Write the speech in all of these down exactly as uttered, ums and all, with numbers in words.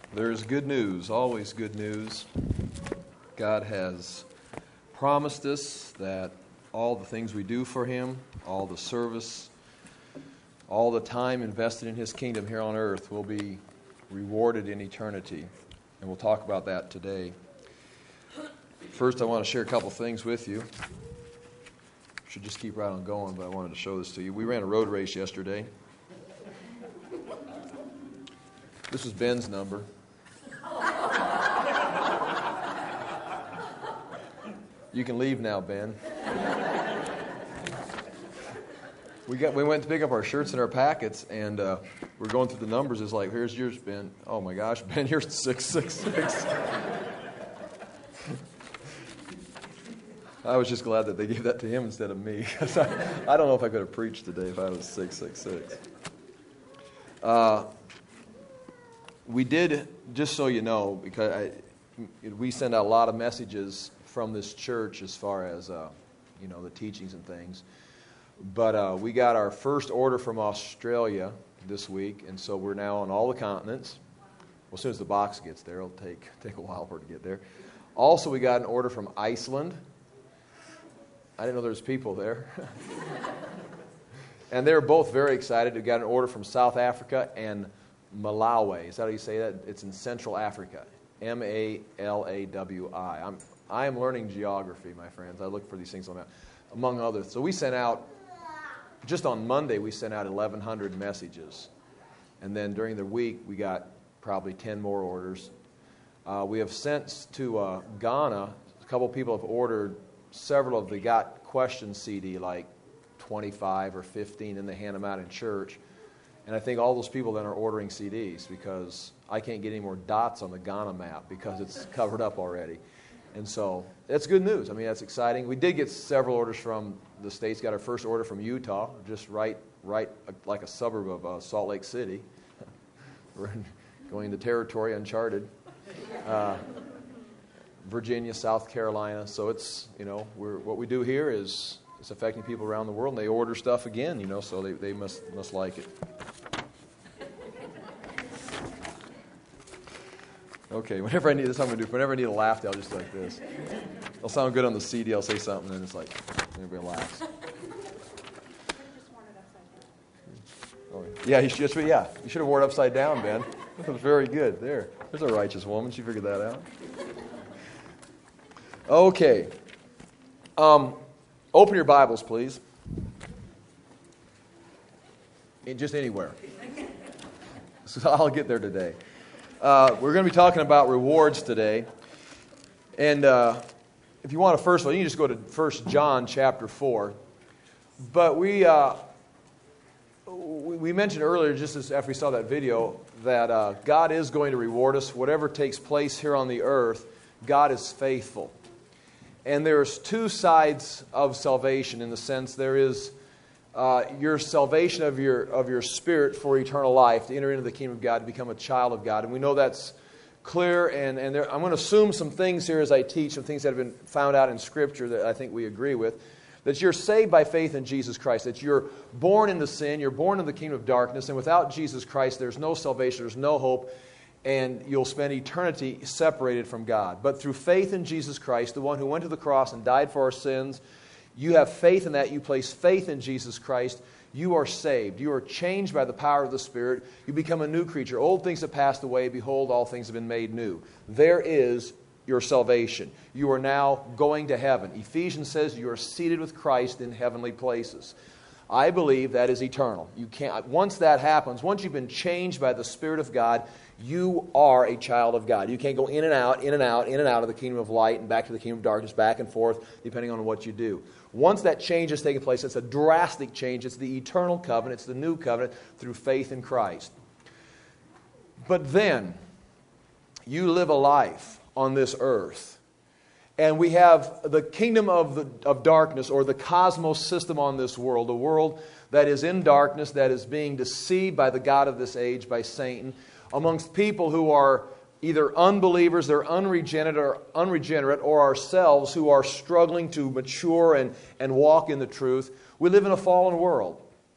There's good news, always good news. God has promised us that all the things we do for Him, all the service, all the time invested in His kingdom here on earth will be rewarded in eternity. And we'll talk about that today. First, I want to share a couple things with you. Should just keep right on going, but I wanted to show this to you. We ran a road race yesterday. This was Ben's number. You can leave now, Ben. We got. We went to pick up our shirts and our packets, and uh, we're going through the numbers. It's like, here's yours, Ben. Oh my gosh, Ben, you're six six six. I was just glad that they gave that to him instead of me. I, I don't know if I could have preached today if I was six six six. Uh, we did, just so you know, because I, we send out a lot of messages from this church as far as uh, you know, the teachings and things. But uh, we got our first order from Australia this week, and so we're now on all the continents. Well, as soon as the box gets there, it'll take take a while for it to get there. Also, we got an order from Iceland. I didn't know there was people there. And they're both very excited. We got an order from South Africa and Malawi. Is that how you say that? It's in Central Africa. M A L A W I. I'm I am learning geography, my friends. I look for these things on that, among others. So we sent out, just on Monday, we sent out eleven hundred messages. And then during the week, we got probably ten more orders. Uh, we have sent to uh, Ghana, a couple people have ordered several of the Got Questions C D, like twenty-five or fifteen, and they hand them out in church. And I think all those people then are ordering C Ds because I can't get any more dots on the Ghana map because it's covered up already. And so that's good news. I mean, that's exciting. We did get several orders from the States. Got our first order from Utah, just right, right like a suburb of uh, Salt Lake City. We're going into territory uncharted. Uh, Virginia, South Carolina. So it's, you know, we're, what we do here is it's affecting people around the world, and they order stuff again, you know, so they, they must must like it. Okay, whenever I need, this is what I'm going to do. Whenever I need a laugh, I'll just like this. It'll sound good on the C D. I'll say something, and it's like, everybody laughs. Oh, yeah, you should, yeah, you should have worn it upside down, Ben. That was very good. There. There's a righteous woman. She figured that out. Okay. Um, open your Bibles, please. In just anywhere. So I'll get there today. Uh, we're going to be talking about rewards today. And uh, if you want to, first of all, you can just go to First John chapter four. But we uh, we mentioned earlier, just as after we saw that video, that uh, God is going to reward us. Whatever takes place here on the earth, God is faithful. And there's two sides of salvation in the sense there is uh, your salvation of your of your spirit for eternal life, to enter into the kingdom of God, to become a child of God. And we know that's clear, and, and there, I'm going to assume some things here as I teach, some things that have been found out in Scripture that I think we agree with, that you're saved by faith in Jesus Christ, that you're born into sin, you're born in the kingdom of darkness, and without Jesus Christ there's no salvation, there's no hope, and you'll spend eternity separated from God. But through faith in Jesus Christ, the one who went to the cross and died for our sins, you have faith in that. You place faith in Jesus Christ. You are saved. You are changed by the power of the Spirit. You become a new creature. Old things have passed away. Behold, all things have been made new. There is your salvation. You are now going to heaven. Ephesians says you are seated with Christ in heavenly places. I believe that is eternal. You can't. Once that happens, once you've been changed by the Spirit of God, you are a child of God. You can't go in and out, in and out, in and out of the kingdom of light and back to the kingdom of darkness, back and forth, depending on what you do. Once that change has taken place, it's a drastic change. It's the eternal covenant. It's the new covenant through faith in Christ. But then, you live a life on this earth. And we have the kingdom of, the, of darkness, or the cosmos system on this world, a world that is in darkness, that is being deceived by the god of this age, by Satan, amongst people who are either unbelievers, they're unregenerate, or unregenerate, or ourselves who are struggling to mature and, and walk in the truth. We live in a fallen world.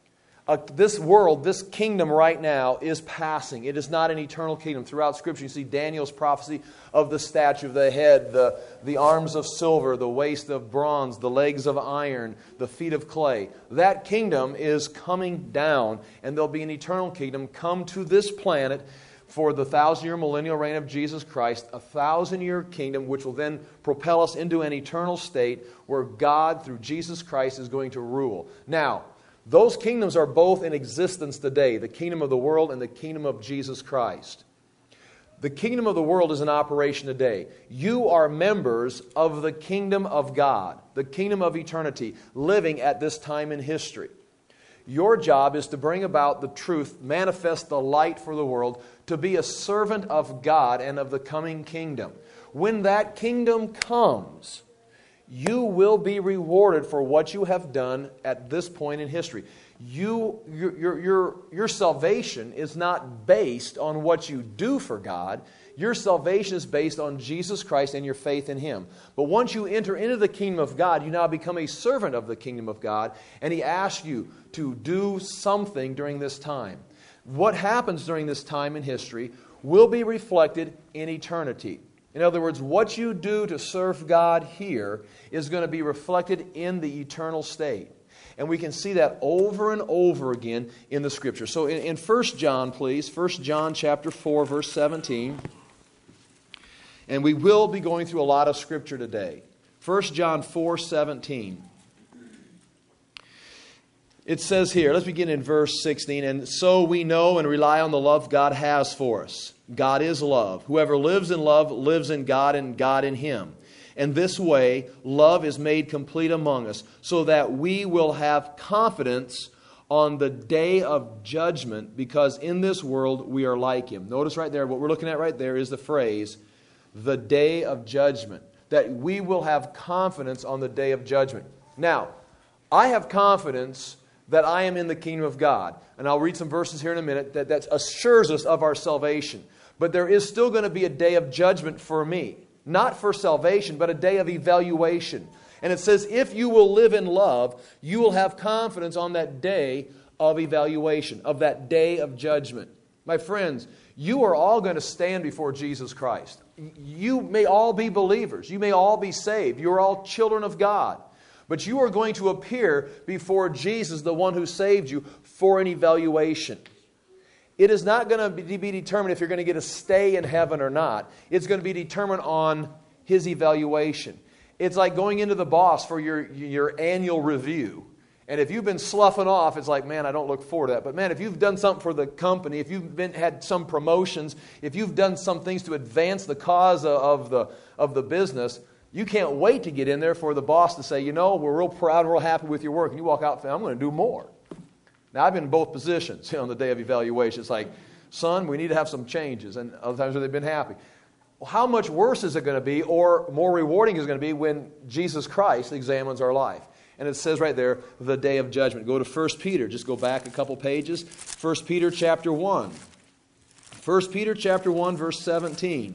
Uh, this world, this kingdom right now is passing. It is not an eternal kingdom. Throughout Scripture, you see Daniel's prophecy of the statue, of the head, the, the arms of silver, the waist of bronze, the legs of iron, the feet of clay. That kingdom is coming down, and there'll be an eternal kingdom come to this planet for the thousand-year millennial reign of Jesus Christ, a thousand-year kingdom which will then propel us into an eternal state where God, through Jesus Christ, is going to rule. Now, those kingdoms are both in existence today, the kingdom of the world and the kingdom of Jesus Christ. The kingdom of the world is in operation today. You are members of the kingdom of God, the kingdom of eternity, living at this time in history. Your job is to bring about the truth, manifest the light for the world, to be a servant of God and of the coming kingdom. When that kingdom comes, you will be rewarded for what you have done at this point in history. You, your, your, your, your salvation is not based on what you do for God. Your salvation is based on Jesus Christ and your faith in Him. But once you enter into the kingdom of God, you now become a servant of the kingdom of God, and He asks you to do something during this time. What happens during this time in history will be reflected in eternity. In other words, what you do to serve God here is going to be reflected in the eternal state. And we can see that over and over again in the Scripture. So in, in First John, please, First John chapter four, verse seventeen. And we will be going through a lot of Scripture today. First John four, seventeen. It says here, let's begin in verse sixteen. And so we know and rely on the love God has for us. God is love. Whoever lives in love lives in God and God in him. And this way, love is made complete among us, so that we will have confidence on the day of judgment, because in this world we are like Him. Notice right there, what we're looking at right there is the phrase, the day of judgment. That we will have confidence on the day of judgment. Now, I have confidence that I am in the kingdom of God. And I'll read some verses here in a minute that, that assures us of our salvation. But there is still going to be a day of judgment for me. Not for salvation, but a day of evaluation. And it says, if you will live in love, you will have confidence on that day of evaluation, of that day of judgment. My friends, you are all going to stand before Jesus Christ. You may all be believers. You may all be saved. You are all children of God. But you are going to appear before Jesus, the one who saved you, for an evaluation. It is not going to be determined if you're going to get a stay in heaven or not. It's going to be determined on His evaluation. It's like going into the boss for your, your annual review. And if you've been sloughing off, it's like, man, I don't look forward to that. But man, if you've done something for the company, if you've been, had some promotions, if you've done some things to advance the cause of the, of the business, you can't wait to get in there for the boss to say, you know, we're real proud, we're real happy with your work. And you walk out and say, I'm going to do more. Now, I've been in both positions, you know, on the day of evaluation. It's like, son, we need to have some changes. And other times they've been happy. Well, how much worse is it going to be, or more rewarding is it going to be when Jesus Christ examines our life? And it says right there, the day of judgment. Go to First Peter. Just go back a couple pages. First Peter chapter one. First Peter chapter one, verse seventeen.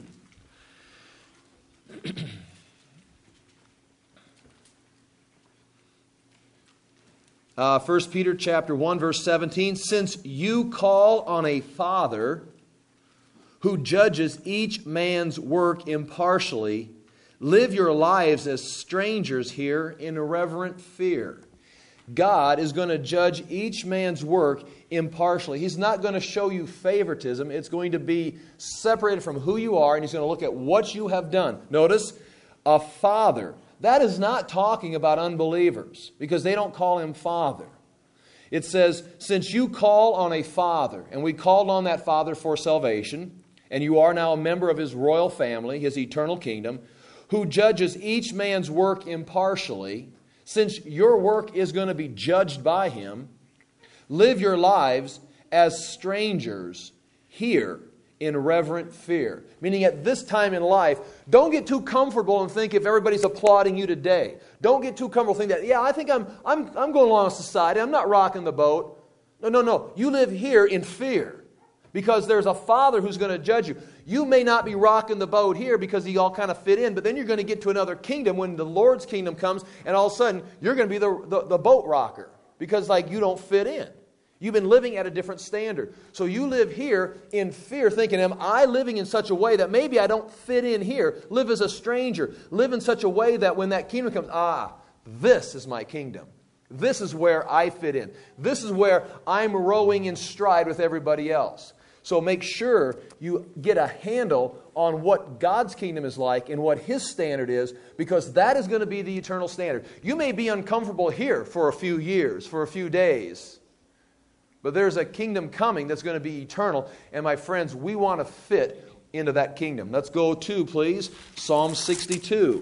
Uh, First Peter chapter one, verse seventeen. Since you call on a Father who judges each man's work impartially, live your lives as strangers here in irreverent fear. God is going to judge each man's work impartially. He's not going to show you favoritism. It's going to be separated from who you are, and He's going to look at what you have done. Notice, a father. That is not talking about unbelievers, because they don't call Him Father. It says, since you call on a Father, and we called on that Father for salvation, and you are now a member of His royal family, His eternal kingdom, who judges each man's work impartially, since your work is going to be judged by Him, live your lives as strangers here in reverent fear. Meaning at this time in life, don't get too comfortable and think if everybody's applauding you today. Don't get too comfortable and think that, yeah, I think I'm, I'm, I'm going along with society. I'm not rocking the boat. No, no, no. You live here in fear because there's a Father who's going to judge you. You may not be rocking the boat here because you all kind of fit in, but then you're going to get to another kingdom when the Lord's kingdom comes, and all of a sudden you're going to be the, the, the boat rocker because like you don't fit in. You've been living at a different standard. So you live here in fear, thinking, am I living in such a way that maybe I don't fit in here? Live as a stranger. Live in such a way that when that kingdom comes, ah, this is my kingdom. This is where I fit in. This is where I'm rowing in stride with everybody else. So make sure you get a handle on what God's kingdom is like and what His standard is, because that is going to be the eternal standard. You may be uncomfortable here for a few years, for a few days, but there's a kingdom coming that's going to be eternal. And my friends, we want to fit into that kingdom. Let's go to, please, Psalm sixty-two.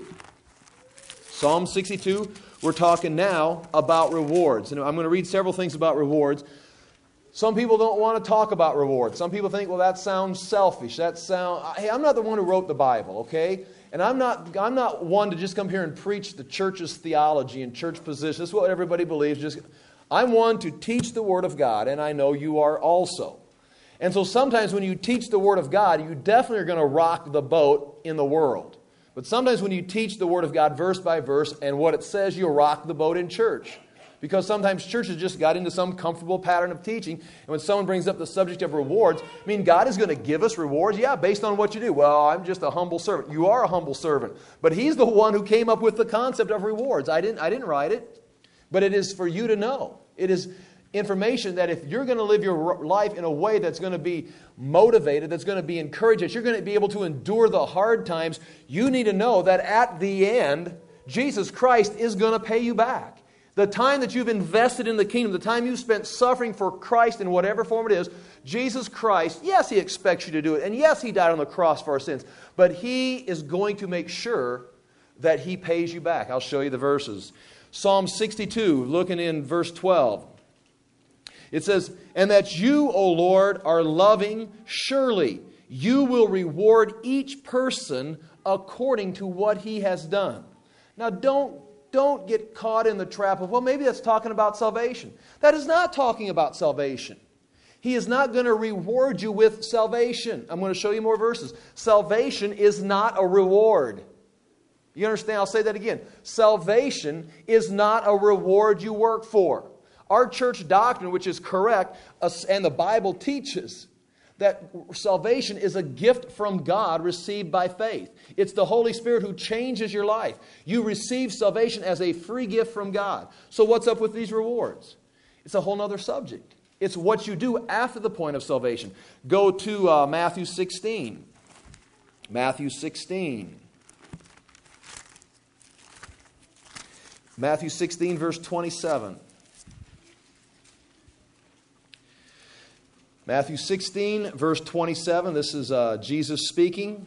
Psalm sixty-two, we're talking now about rewards. And I'm going to read several things about rewards. Some people don't want to talk about rewards. Some people think, well, that sounds selfish. That sound. Hey, I'm not the one who wrote the Bible, okay? And I'm not I'm not one to just come here and preach the church's theology and church position. This is what everybody believes. Just I'm one to teach the Word of God, and I know you are also. And so sometimes when you teach the Word of God, you definitely are going to rock the boat in the world. But sometimes when you teach the Word of God verse by verse and what it says, you'll rock the boat in church. Because sometimes churches just got into some comfortable pattern of teaching. And when someone brings up the subject of rewards, I mean, God is going to give us rewards. Yeah, based on what you do. Well, I'm just a humble servant. You are a humble servant. But He's the one who came up with the concept of rewards. I didn't, I didn't write it. But it is for you to know. It is information that if you're going to live your life in a way that's going to be motivated, that's going to be encouraged, that you're going to be able to endure the hard times, you need to know that at the end, Jesus Christ is going to pay you back. The time that you've invested in the kingdom, the time you've spent suffering for Christ in whatever form it is, Jesus Christ, yes, He expects you to do it. And yes, He died on the cross for our sins. But He is going to make sure that He pays you back. I'll show you the verses. Psalm sixty-two, looking in verse twelve. It says, and that you, O Lord, are loving, surely you will reward each person according to what he has done. Now don't, don't get caught in the trap of, well, maybe that's talking about salvation. That is not talking about salvation. He is not going to reward you with salvation. I'm going to show you more verses. Salvation is not a reward. You understand? I'll say that again. Salvation is not a reward you work for. Our church doctrine, which is correct, and the Bible teaches that salvation is a gift from God received by faith. It's the Holy Spirit who changes your life. You receive salvation as a free gift from God. So what's up with these rewards? It's a whole other subject. It's what you do after the point of salvation. Go to uh, Matthew sixteen. Matthew sixteen. Matthew sixteen, verse twenty-seven. Matthew sixteen, verse twenty-seven. This is uh, Jesus speaking.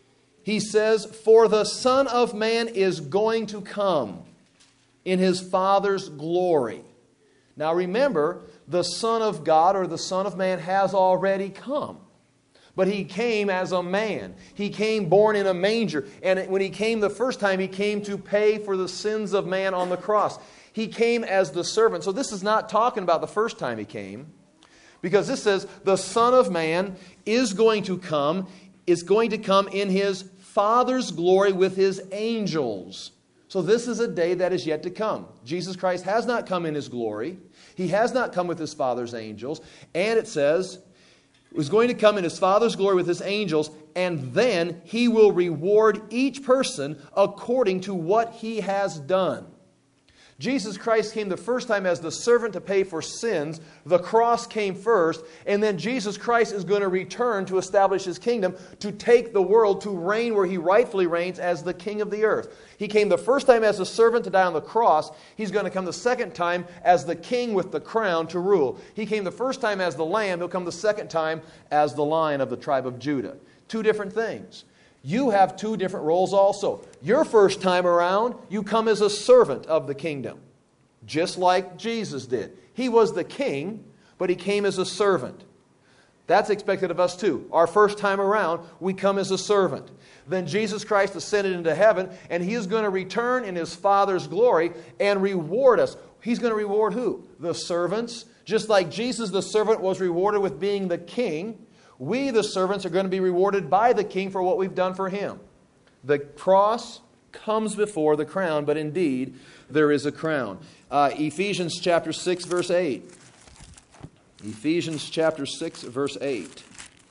He says, for the Son of Man is going to come in His Father's glory. Now remember, the Son of God or the Son of Man has already come. But He came as a man. He came born in a manger. And when He came the first time, He came to pay for the sins of man on the cross. He came as the servant. So this is not talking about the first time He came. Because this says, the Son of Man is going to come, is going to come in His Father's glory with His angels. So this is a day that is yet to come. Jesus Christ has not come in His glory. He has not come with His Father's angels. And it says, was going to come in His Father's glory with His angels, and then He will reward each person according to what he has done. Jesus Christ came the first time as the servant to pay for sins. The cross came first, and then Jesus Christ is going to return to establish His kingdom, to take the world to reign where He rightfully reigns as the King of the earth. He came the first time as a servant to die on the cross. He's going to come the second time as the king with the crown to rule. He came the first time as the lamb. He'll come the second time as the Lion of the tribe of Judah. Two different things. You have two different roles also. Your first time around, you come as a servant of the kingdom, just like Jesus did. He was the king, but He came as a servant. That's expected of us too. Our first time around, we come as a servant. Then Jesus Christ ascended into heaven, and He is going to return in His Father's glory and reward us. He's going to reward who? The servants. Just like Jesus, the servant, was rewarded with being the king, we, the servants, are going to be rewarded by the king for what we've done for Him. The cross comes before the crown, but indeed there is a crown. Uh, Ephesians chapter six, verse eight. Ephesians chapter six, verse eight.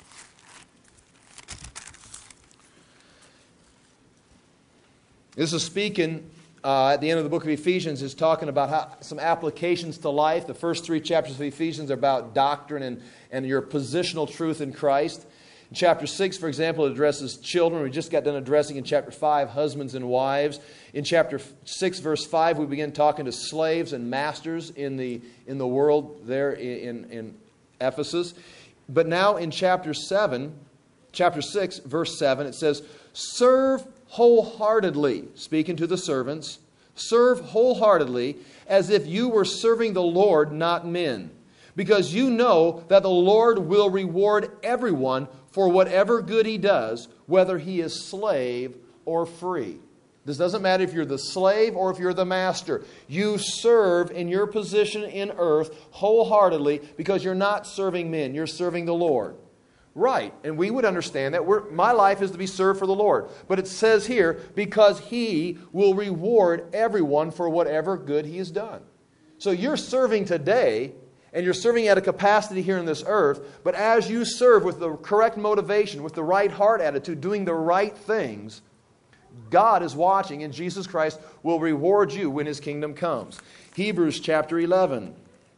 This is speaking uh, at the end of the book of Ephesians, is talking about how, some applications to life. The first three chapters of Ephesians are about doctrine and, and your positional truth in Christ. In chapter six, for example, it addresses children. We just got done addressing in chapter five, husbands and wives. In chapter six, verse five, we begin talking to slaves and masters in the, in the world there in, in Ephesus. But now in chapter seven, chapter six, verse seven, it says, serve wholeheartedly, speaking to the servants, serve wholeheartedly as if you were serving the Lord, not men. Because you know that the Lord will reward everyone for whatever good he does, whether he is slave or free. This doesn't matter if you're the slave or if you're the master. You serve in your position in earth wholeheartedly because you're not serving men. You're serving the Lord. Right, and we would understand that we're, my life is to be served for the Lord. But it says here, because He will reward everyone for whatever good he has done. So you're serving today, and you're serving at a capacity here in this earth, but as you serve with the correct motivation, with the right heart attitude, doing the right things, God is watching, and Jesus Christ will reward you when His kingdom comes. Hebrews chapter eleven.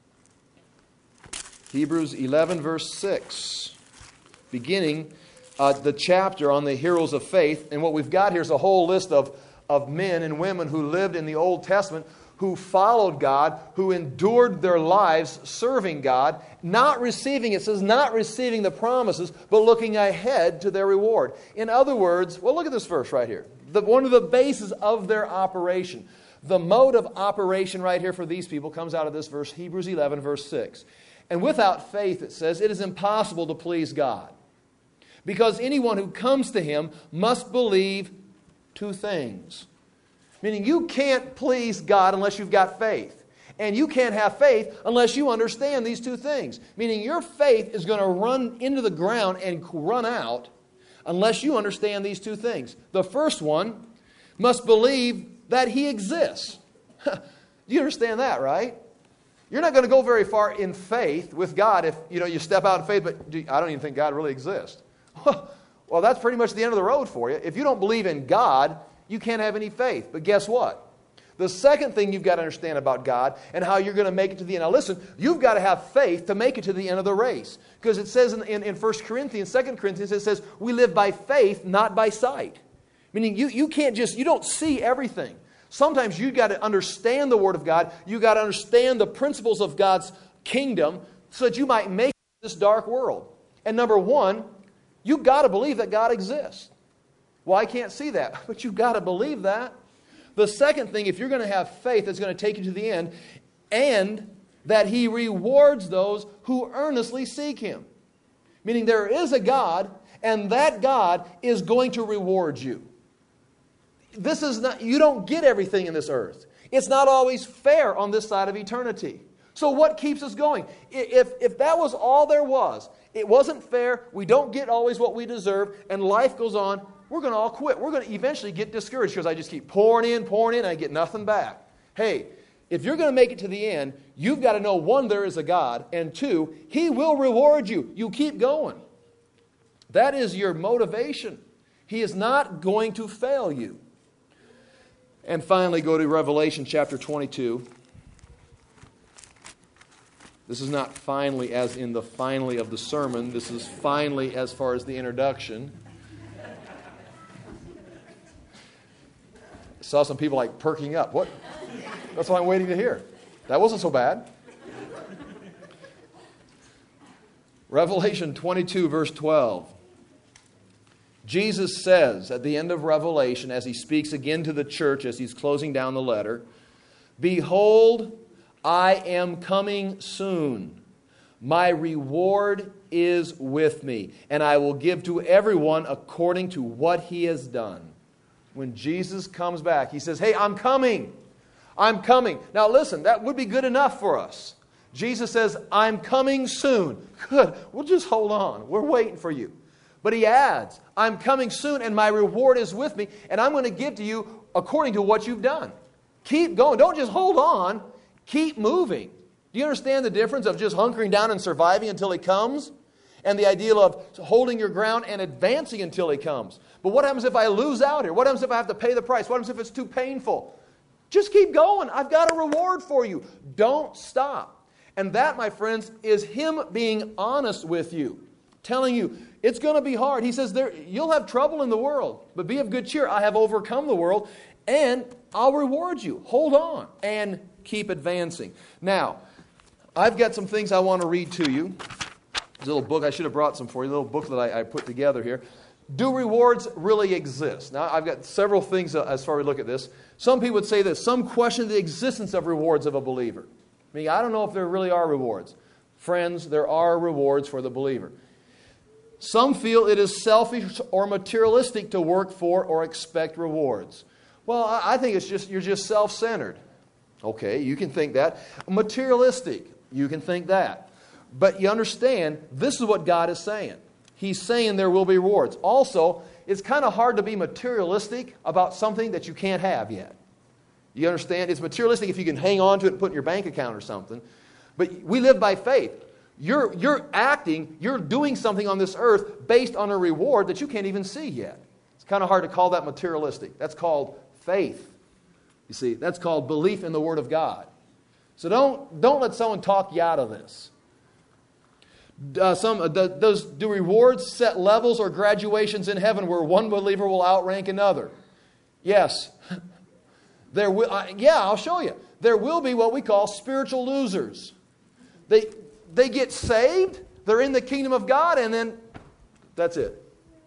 Hebrews eleven, verse six. Beginning uh, the chapter on the heroes of faith. And what we've got here is a whole list of, of men and women who lived in the Old Testament, who followed God, who endured their lives serving God, not receiving, it says, not receiving the promises, but looking ahead to their reward. In other words, well, look at this verse right here. The, one of the bases of their operation. The mode of operation right here for these people comes out of this verse, Hebrews eleven, verse six. And without faith, it says, it is impossible to please God. Because anyone who comes to Him must believe two things. Meaning you can't please God unless you've got faith. And you can't have faith unless you understand these two things. Meaning your faith is going to run into the ground and run out unless you understand these two things. The first one must believe that He exists. Do you understand that, right? You're not going to go very far in faith with God if you know you step out in faith, but I don't even think God really exists. Well, that's pretty much the end of the road for you. If you don't believe in God, you can't have any faith. But guess what? The second thing you've got to understand about God and how you're going to make it to the end. Now listen, you've got to have faith to make it to the end of the race. Because it says in, in, in First Corinthians, Second Corinthians, it says, we live by faith, not by sight. Meaning you, you can't just, you don't see everything. Sometimes you've got to understand the Word of God. You've got to understand the principles of God's kingdom so that you might make it in this dark world. And number one, you've got to believe that God exists. Well, I can't see that, but you've got to believe that. The second thing, if you're going to have faith that's going to take you to the end, and that He rewards those who earnestly seek Him. Meaning there is a God, and that God is going to reward you. This is not, you don't get everything in this earth. It's not always fair on this side of eternity. So what keeps us going? If, if that was all there was, it wasn't fair, we don't get always what we deserve, and life goes on, we're going to all quit. We're going to eventually get discouraged because I just keep pouring in, pouring in, and I get nothing back. Hey, if you're going to make it to the end, you've got to know, one, there is a God, and two, He will reward you. You keep going. That is your motivation. He is not going to fail you. And finally, go to Revelation chapter twenty-two. This is not finally as in the finally of the sermon. This is finally as far as the introduction. I saw some people like perking up. What? That's what I'm waiting to hear. That wasn't so bad. Revelation twenty-two, verse twelve. Jesus says at the end of Revelation, as He speaks again to the church, as He's closing down the letter, "Behold, I am coming soon. My reward is with me, and I will give to everyone according to what he has done." When Jesus comes back, He says, hey, I'm coming. I'm coming. Now listen, that would be good enough for us. Jesus says, I'm coming soon. Good. We'll just hold on. We're waiting for you. But He adds, I'm coming soon, and my reward is with me, and I'm going to give to you according to what you've done. Keep going. Don't just hold on. Keep moving. Do you understand the difference of just hunkering down and surviving until He comes? And the idea of holding your ground and advancing until He comes. But what happens if I lose out here? What happens if I have to pay the price? What happens if it's too painful? Just keep going. I've got a reward for you. Don't stop. And that, my friends, is Him being honest with you. Telling you, it's going to be hard. He says, there, you'll have trouble in the world. But be of good cheer. I have overcome the world. And I'll reward you. Hold on. And keep advancing. Now, I've got some things I want to read to you. There's a little book. I should have brought some for you. A little booklet I, I put together here. Do rewards really exist? Now, I've got several things as far as we look at this. Some people would say this. Some question the existence of rewards of a believer. I mean, I don't know if there really are rewards. Friends, there are rewards for the believer. Some feel it is selfish or materialistic to work for or expect rewards. Well, I think it's just you're just self-centered. Okay, you can think that. Materialistic, you can think that. But you understand, this is what God is saying. He's saying there will be rewards. Also, it's kind of hard to be materialistic about something that you can't have yet. You understand? It's materialistic if you can hang on to it and put it in your bank account or something. But we live by faith. You're, you're acting, you're doing something on this earth based on a reward that you can't even see yet. It's kind of hard to call that materialistic. That's called faith. You see, that's called belief in the Word of God. So don't, don't let someone talk you out of this. Uh, some uh, does do rewards set levels or graduations in heaven where one believer will outrank another? Yes. There will. Uh, yeah, I'll show you. There will be what we call spiritual losers. They they get saved, they're in the kingdom of God, and then that's it.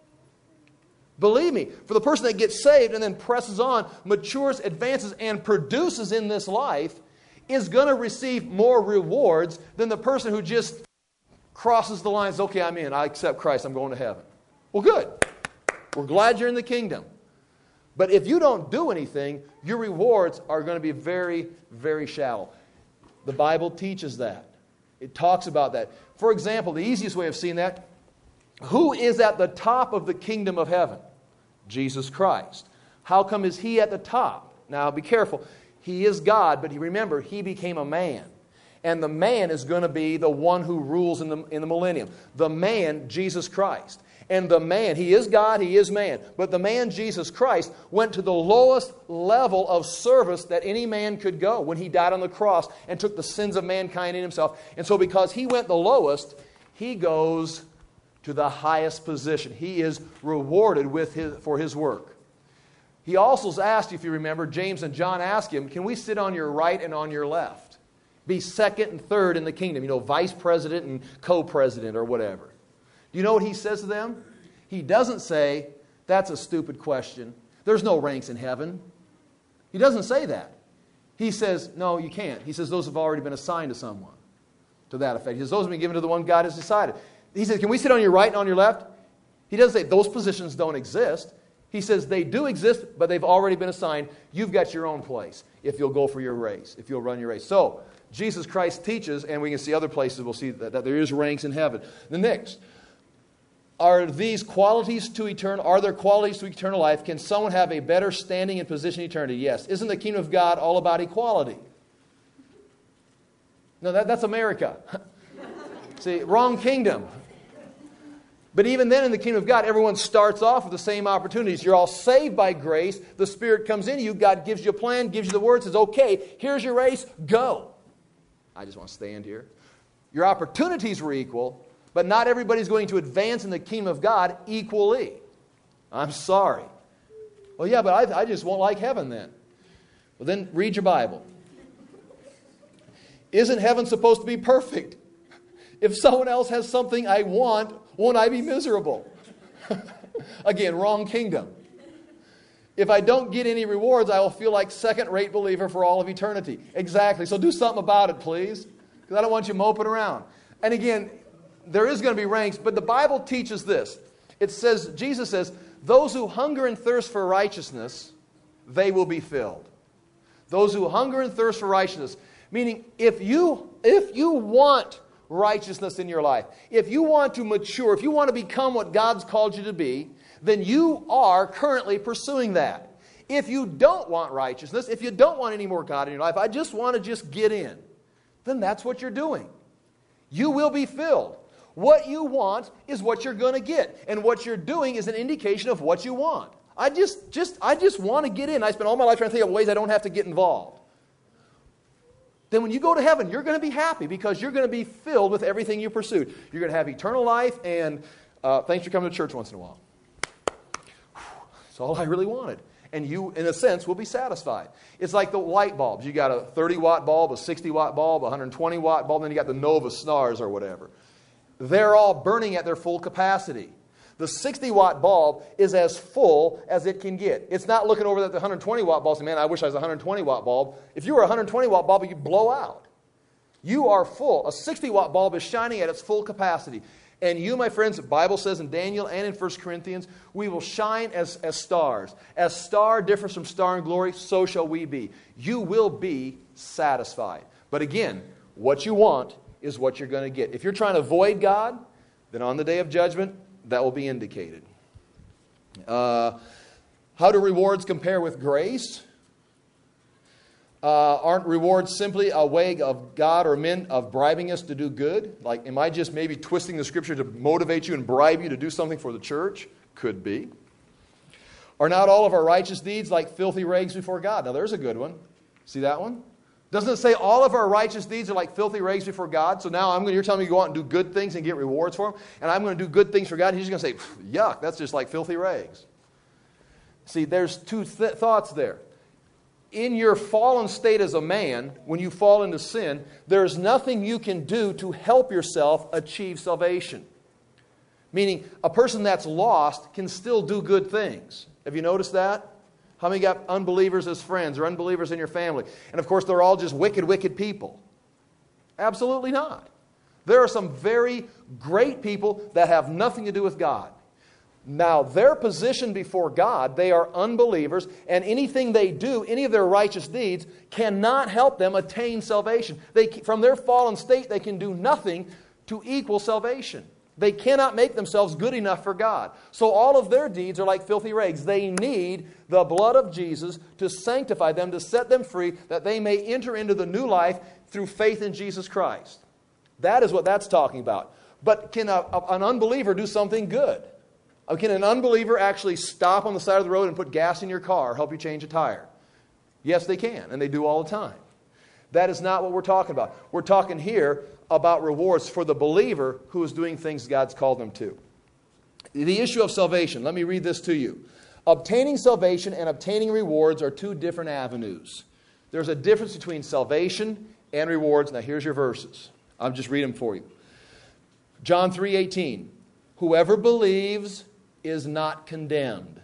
Believe me, for the person that gets saved and then presses on, matures, advances, and produces in this life, is going to receive more rewards than the person who just crosses the line and says, okay, I'm in. I accept Christ. I'm going to heaven. Well, good. We're glad you're in the kingdom. But if you don't do anything, your rewards are going to be very, very shallow. The Bible teaches that. It talks about that. For example, the easiest way of seeing that, who is at the top of the kingdom of heaven? Jesus Christ. How come is He at the top? Now, be careful. He is God, but remember, He became a man. And the man is going to be the one who rules in the, in the millennium. The man, Jesus Christ. And the man, He is God, He is man. But the man, Jesus Christ, went to the lowest level of service that any man could go when He died on the cross and took the sins of mankind in Himself. And so because He went the lowest, He goes to the highest position. He is rewarded with his, for His work. He also is asked, if you remember, James and John asked Him, can we sit on your right and on your left? Be second and third in the kingdom. You know, vice president and co-president or whatever. Do you know what He says to them? He doesn't say, that's a stupid question. There's no ranks in heaven. He doesn't say that. He says, no, you can't. He says, those have already been assigned to someone. To that effect. He says, those have been given to the one God has decided. He says, can we sit on your right and on your left? He doesn't say those positions don't exist. He says they do exist, but they've already been assigned. You've got your own place if you'll go for your race, if you'll run your race. So, Jesus Christ teaches, and we can see other places, we'll see that, that there is ranks in heaven. The next, are these qualities to eternal, are there qualities to eternal life? Can someone have a better standing and position in eternity? Yes. Isn't the kingdom of God all about equality? No, that, that's America. See, wrong kingdom. But even then in the kingdom of God, everyone starts off with the same opportunities. You're all saved by grace. The Spirit comes into you. God gives you a plan, gives you the word, says, okay, here's your race, go. I just want to stand here. Your opportunities were equal, but not everybody's going to advance in the kingdom of God equally. I'm sorry. Well, yeah, but I, I just won't like heaven then. Well, then read your Bible. Isn't heaven supposed to be perfect? If someone else has something I want, won't I be miserable? Again, wrong kingdom. If I don't get any rewards, I will feel like second-rate believer for all of eternity. Exactly. So do something about it, please. Because I don't want you moping around. And again, there is going to be ranks, but the Bible teaches this. It says, Jesus says, those who hunger and thirst for righteousness, they will be filled. Those who hunger and thirst for righteousness. Meaning, if you, if you want righteousness in your life, if you want to mature, if you want to become what God's called you to be, then you are currently pursuing that. If you don't want righteousness, if you don't want any more God in your life, I just want to just get in, then that's what you're doing. You will be filled. What you want is what you're going to get. And what you're doing is an indication of what you want. I just, just, I just want to get in. I spend all my life trying to think of ways I don't have to get involved. Then when you go to heaven, you're going to be happy because you're going to be filled with everything you pursued. You're going to have eternal life, and uh, thanks for coming to church once in a while. That's all I really wanted. And you, in a sense, will be satisfied. It's like the light bulbs. You got a thirty watt bulb, a sixty watt bulb, a one hundred twenty watt bulb, and then you got the Nova Stars or whatever. They're all burning at their full capacity. The sixty watt bulb is as full as it can get. It's not looking over at the one hundred twenty watt bulb saying, man, I wish I was a one hundred twenty watt bulb. If you were a one hundred twenty watt bulb, you'd blow out. You are full. A sixty watt bulb is shining at its full capacity. And you, my friends, the Bible says in Daniel and in First Corinthians, we will shine as, as stars. As star differs from star in glory, so shall we be. You will be satisfied. But again, what you want is what you're going to get. If you're trying to avoid God, then on the day of judgment, that will be indicated. Uh, how do rewards compare with grace? Uh, aren't rewards simply a way of God or men of bribing us to do good? Like, am I just maybe twisting the Scripture to motivate you and bribe you to do something for the church? Could be. Are not all of our righteous deeds like filthy rags before God? Now, there's a good one. See that one? Doesn't it say all of our righteous deeds are like filthy rags before God? So now I'm going, you're telling me to go out and do good things and get rewards for them? And I'm going to do good things for God? And he's just going to say, yuck, that's just like filthy rags. See, there's two th- thoughts there. In your fallen state as a man, when you fall into sin, there's nothing you can do to help yourself achieve salvation. Meaning, a person that's lost can still do good things. Have you noticed that? How many got unbelievers as friends or unbelievers in your family? And of course, they're all just wicked, wicked people. Absolutely not. There are some very great people that have nothing to do with God. Now, their position before God, they are unbelievers, and anything they do, any of their righteous deeds, cannot help them attain salvation. They, from their fallen state, they can do nothing to equal salvation. They cannot make themselves good enough for God. So all of their deeds are like filthy rags. They need the blood of Jesus to sanctify them, to set them free, that they may enter into the new life through faith in Jesus Christ. That is what that's talking about. But can a, a, an unbeliever do something good? Can an unbeliever actually stop on the side of the road and put gas in your car, help you change a tire? Yes, they can, and they do all the time. That is not what we're talking about. We're talking here about rewards for the believer who is doing things God's called them to. The issue of salvation, let me read this to you. Obtaining salvation and obtaining rewards are two different avenues. There's a difference between salvation and rewards. Now here's your verses. I'll just read them for you. John three eighteen. Whoever believes is not condemned.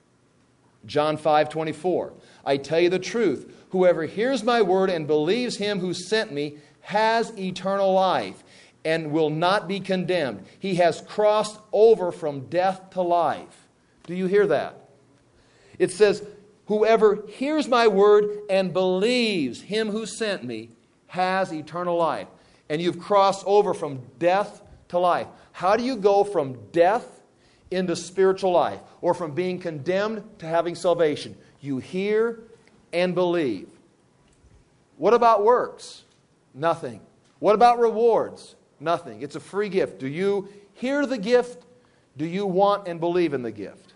John five twenty-four. I tell you the truth. Whoever hears my word and believes him who sent me has eternal life and will not be condemned. He has crossed over from death to life. Do you hear that? It says, whoever hears my word and believes him who sent me has eternal life. And you've crossed over from death to life. How do you go from death into spiritual life, or from being condemned to having salvation? You hear and believe. What about works? Nothing. What about rewards? Nothing. It's a free gift. Do you hear the gift? Do you want and believe in the gift?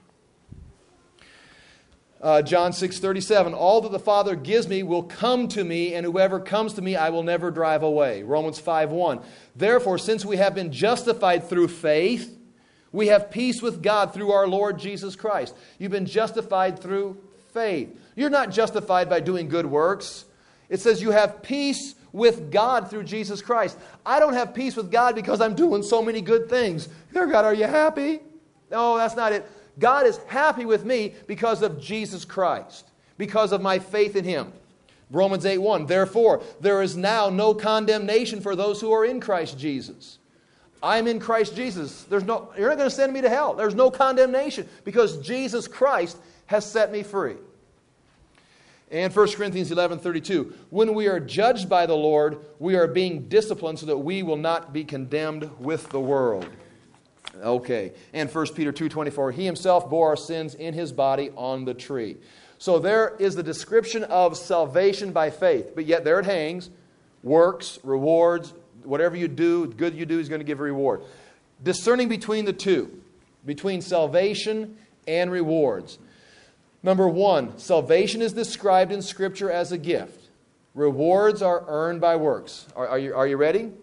Uh, John six thirty-seven, all that the Father gives me will come to me, and whoever comes to me I will never drive away. Romans five one, therefore, since we have been justified through faith, we have peace with God through our Lord Jesus Christ. You've been justified through faith. You're not justified by doing good works. It says you have peace with God through Jesus Christ. I don't have peace with God because I'm doing so many good things. Dear God, are you happy? No, that's not it. God is happy with me because of Jesus Christ, because of my faith in Him. Romans eight one, therefore, there is now no condemnation for those who are in Christ Jesus. I'm in Christ Jesus. There's no, you're not going to send me to hell. There's no condemnation because Jesus Christ has set me free. And First Corinthians eleven thirty-two, when we are judged by the Lord, we are being disciplined so that we will not be condemned with the world. Okay. And First Peter two twenty-four, He Himself bore our sins in His body on the tree. So there is the description of salvation by faith, but yet there it hangs. Works, rewards, whatever you do, good you do, He's going to give a reward. Discerning between the two, between salvation and rewards. Number one, salvation is described in Scripture as a gift. Rewards are earned by works. Are, are, you, are you ready?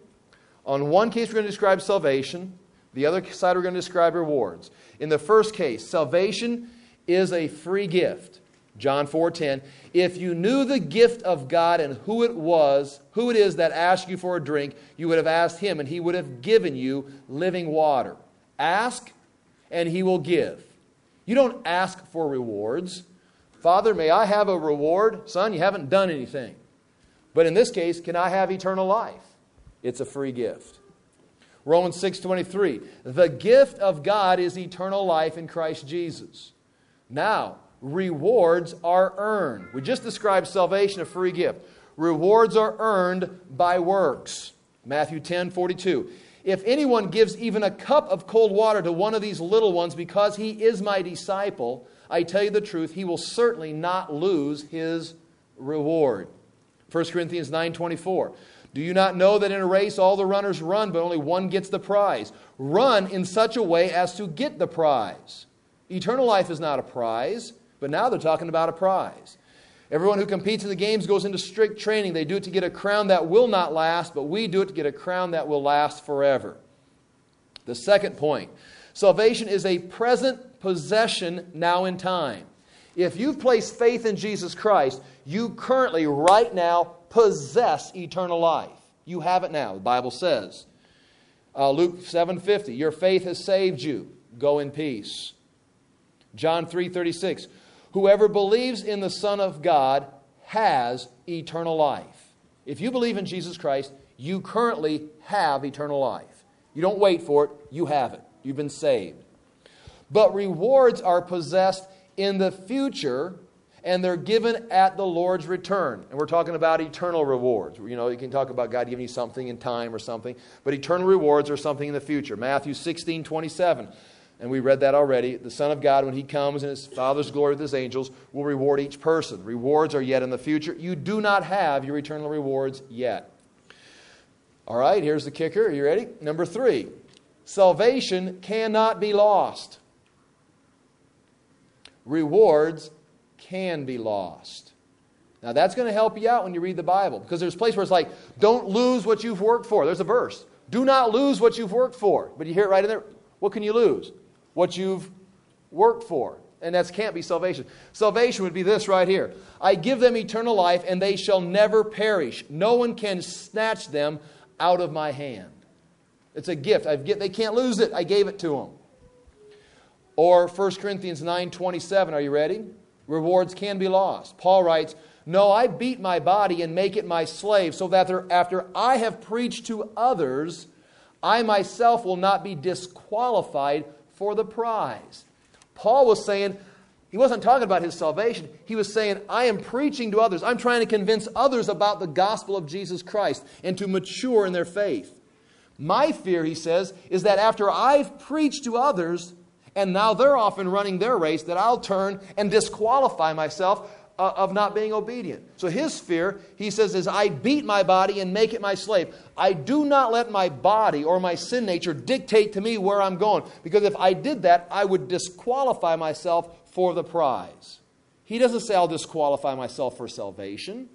On one case, we're going to describe salvation. The other side, we're going to describe rewards. In the first case, salvation is a free gift. John four ten. If you knew the gift of God and who it was, who it is that asked you for a drink, you would have asked Him, and He would have given you living water. Ask, and He will give. You don't ask for rewards. Father, may I have a reward? Son, you haven't done anything. But in this case, can I have eternal life? It's a free gift. Romans six twenty-three. The gift of God is eternal life in Christ Jesus. Now, rewards are earned. We just described salvation, a free gift. Rewards are earned by works. Matthew ten forty-two. If anyone gives even a cup of cold water to one of these little ones because he is my disciple, I tell you the truth, he will certainly not lose his reward. First Corinthians nine twenty-four. Do you not know that in a race all the runners run, but only one gets the prize? Run in such a way as to get the prize. Eternal life is not a prize, but now they're talking about a prize. Everyone who competes in the games goes into strict training. They do it to get a crown that will not last, but we do it to get a crown that will last forever. The second point, salvation is a present possession now in time. If you've placed faith in Jesus Christ, you currently, right now, possess eternal life. You have it now, the Bible says. Uh, Luke seven fifty, your faith has saved you. Go in peace. John three thirty-six, whoever believes in the Son of God has eternal life. If you believe in Jesus Christ, you currently have eternal life. You don't wait for it, you have it. You've been saved. But rewards are possessed in the future, and they're given at the Lord's return. And we're talking about eternal rewards. You know, you can talk about God giving you something in time or something, but eternal rewards are something in the future. Matthew sixteen twenty-seven. And we read that already. The Son of God, when He comes in His Father's glory with His angels, will reward each person. Rewards are yet in the future. You do not have your eternal rewards yet. All right, here's the kicker. Are you ready? Number three. Salvation cannot be lost. Rewards can be lost. Now that's going to help you out when you read the Bible. Because there's a place where it's like, don't lose what you've worked for. There's a verse. Do not lose what you've worked for. But you hear it right in there. What can you lose? What you've worked for. And that can't be salvation. Salvation would be this right here. I give them eternal life, and they shall never perish. No one can snatch them out of my hand. It's a gift. I've get, they can't lose it. I gave it to them. Or First Corinthians nine twenty-seven. Are you ready? Rewards can be lost. Paul writes, no, I beat my body and make it my slave, so that there, after I have preached to others, I myself will not be disqualified for the prize. Paul was saying, he wasn't talking about his salvation. He was saying, I am preaching to others. I'm trying to convince others about the gospel of Jesus Christ and to mature in their faith. My fear, he says, is that after I've preached to others, and now they're off and running their race, that I'll turn and disqualify myself uh, of not being obedient. So his fear, he says, is I beat my body and make it my slave. I do not let my body or my sin nature dictate to me where I'm going. Because if I did that, I would disqualify myself for the prize. He doesn't say I'll disqualify myself for salvation.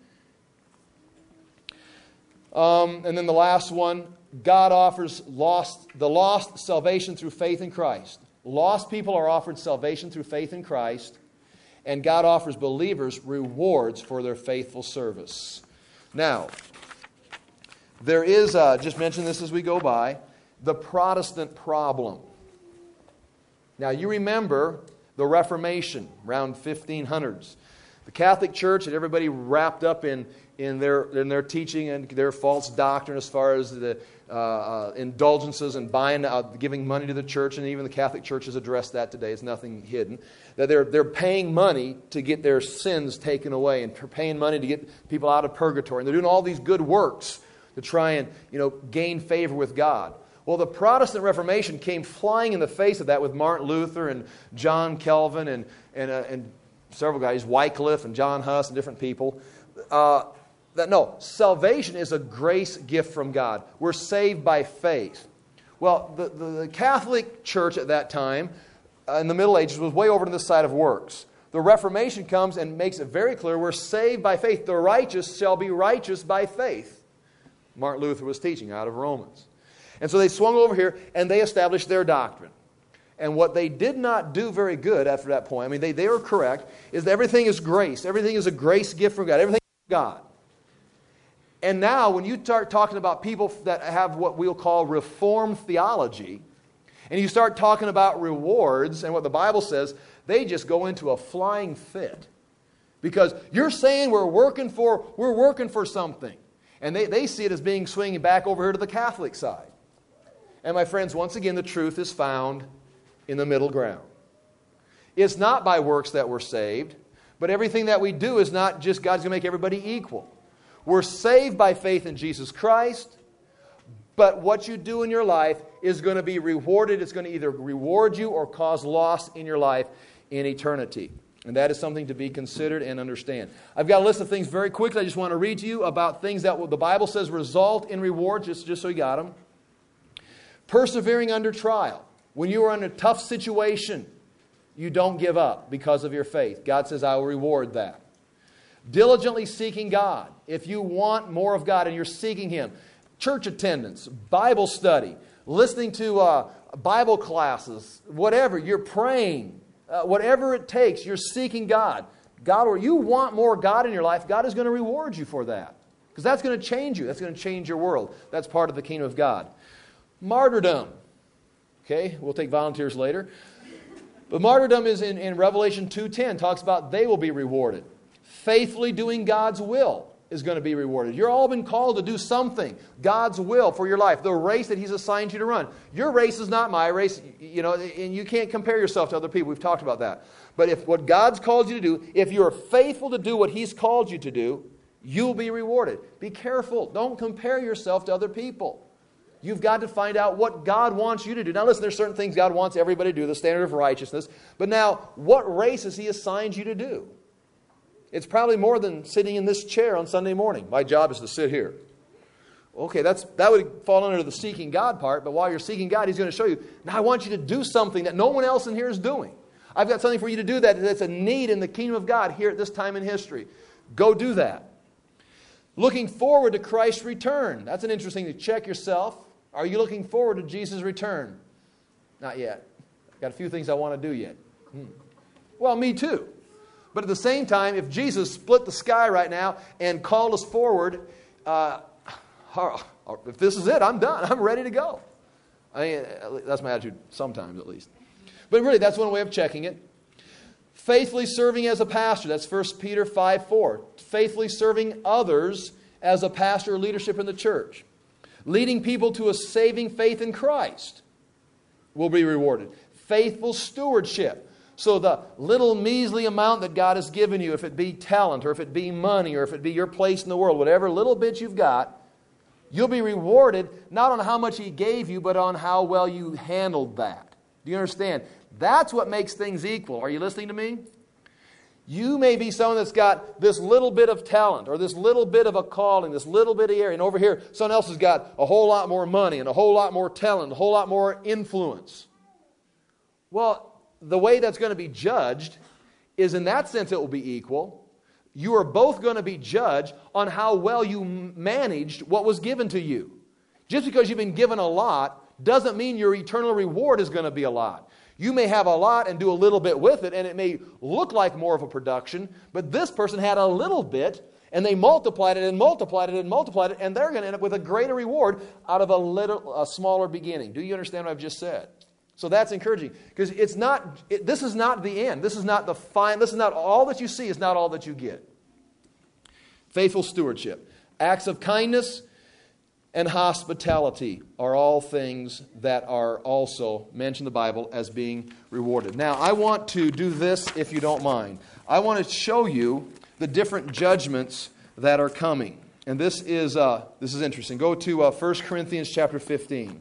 Um, and then the last one, God offers lost, the lost salvation through faith in Christ. Lost people are offered salvation through faith in Christ, and God offers believers rewards for their faithful service. Now, there is, uh, just mention this as we go by, the Protestant problem. Now, you remember the Reformation, around fifteen hundreds. The Catholic Church had everybody wrapped up in, in, their, in their teaching and their false doctrine as far as the uh, uh, indulgences and buying, uh, giving money to the church, and even the Catholic Church has addressed that today. It's nothing hidden. That they're, they're paying money to get their sins taken away, and paying money to get people out of purgatory. And they're doing all these good works to try and, you know, gain favor with God. Well, the Protestant Reformation came flying in the face of that with Martin Luther and John Calvin and, and, uh, and several guys, Wycliffe and John Huss and different people. Uh, that no, salvation is a grace gift from God. We're saved by faith. Well, the, the, the Catholic Church at that time, uh, in the Middle Ages, was way over to the side of works. The Reformation comes and makes it very clear we're saved by faith. The righteous shall be righteous by faith. Martin Luther was teaching out of Romans. And so they swung over here and they established their doctrine. And what they did not do very good after that point, I mean, they, they were correct, is that everything is grace. Everything is a grace gift from God. Everything is God. And now when you start talking about people that have what we'll call Reformed theology, and you start talking about rewards and what the Bible says, they just go into a flying fit. Because you're saying we're working for, we're working for something. And they, they see it as being swinging back over here to the Catholic side. And my friends, once again, the truth is found in the middle ground. It's not by works that we're saved, but everything that we do is not just God's going to make everybody equal. We're saved by faith in Jesus Christ, but what you do in your life is going to be rewarded. It's going to either reward you or cause loss in your life in eternity. And that is something to be considered and understand. I've got a list of things very quickly I just want to read to you about things that the Bible says result in rewards, just, just so you got them. Persevering under trial. When you are in a tough situation, you don't give up because of your faith. God says, I will reward that. Diligently seeking God. If you want more of God and you're seeking Him. Church attendance, Bible study, listening to uh, Bible classes, whatever, you're praying. Uh, whatever it takes, you're seeking God. God, or you want more God in your life, God is going to reward you for that. Because that's going to change you. That's going to change your world. That's part of the kingdom of God. Martyrdom. Okay, we'll take volunteers later. But martyrdom is in, in Revelation two ten, talks about they will be rewarded. Faithfully doing God's will is going to be rewarded. You're all been called to do something, God's will for your life, the race that He's assigned you to run. Your race is not my race, you know, and you can't compare yourself to other people. We've talked about that. But if what God's called you to do, if you're faithful to do what He's called you to do, you'll be rewarded. Be careful. Don't compare yourself to other people. You've got to find out what God wants you to do. Now listen, there's certain things God wants everybody to do, the standard of righteousness. But now, what race has He assigned you to do? It's probably more than sitting in this chair on Sunday morning. My job is to sit here. Okay, that's that would fall under the seeking God part, but while you're seeking God, He's going to show you, now I want you to do something that no one else in here is doing. I've got something for you to do that that's a need in the kingdom of God here at this time in history. Go do that. Looking forward to Christ's return. That's an interesting thing to check yourself. Are you looking forward to Jesus' return? Not yet. I've got a few things I want to do yet. Hmm. Well, me too. But at the same time, if Jesus split the sky right now and called us forward, uh, if this is it, I'm done. I'm ready to go. I mean, that's my attitude sometimes at least. But really, that's one way of checking it. Faithfully serving as a pastor. That's First Peter five four. Faithfully serving others as a pastor or leadership in the church. Leading people to a saving faith in Christ will be rewarded. Faithful stewardship. So the little measly amount that God has given you, if it be talent or if it be money or if it be your place in the world, whatever little bit you've got, you'll be rewarded not on how much He gave you, but on how well you handled that. Do you understand? That's what makes things equal. Are you listening to me? You may be someone that's got this little bit of talent or this little bit of a calling, this little bit of area. And over here, someone else has got a whole lot more money and a whole lot more talent, a whole lot more influence. Well, the way that's going to be judged is in that sense it will be equal. You are both going to be judged on how well you managed what was given to you. Just because you've been given a lot doesn't mean your eternal reward is going to be a lot. You may have a lot and do a little bit with it, and it may look like more of a production, but this person had a little bit, and they multiplied it and multiplied it and multiplied it, and they're going to end up with a greater reward out of a little, a smaller beginning. Do you understand what I've just said? So that's encouraging, because it's not. It, this is not the end. This is not the fine. This is not all that you see. Is not all that you get. Faithful stewardship, acts of kindness, and hospitality are all things that are also mentioned in the Bible as being rewarded. Now, I want to do this, if you don't mind. I want to show you the different judgments that are coming. And this is uh, this is interesting. Go to uh, First Corinthians chapter fifteen.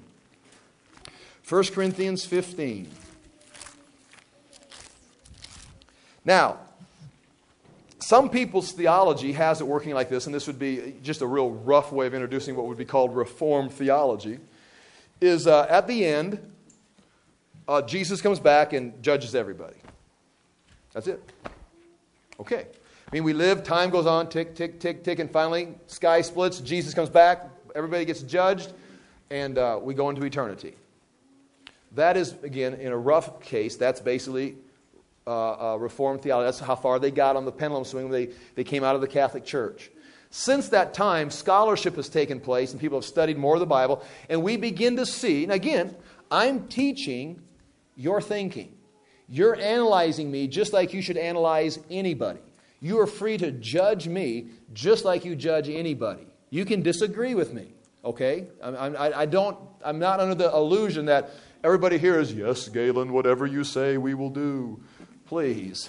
First Corinthians fifteen. Now, some people's theology has it working like this, and this would be just a real rough way of introducing what would be called Reformed theology, is uh, at the end, uh, Jesus comes back and judges everybody. That's it. Okay. I mean, we live, time goes on, tick, tick, tick, tick, and finally, sky splits, Jesus comes back, everybody gets judged, and uh, we go into eternity. That is, again, in a rough case, that's basically uh, uh, Reformed theology. That's how far they got on the pendulum swing when they, they came out of the Catholic Church. Since that time, scholarship has taken place, and people have studied more of the Bible, and we begin to see, and again, I'm teaching your thinking. You're analyzing me just like you should analyze anybody. You are free to judge me just like you judge anybody. You can disagree with me, okay? I'm, I, I don't, I'm not under the illusion that everybody here is, yes, Galen, whatever you say, we will do. Please.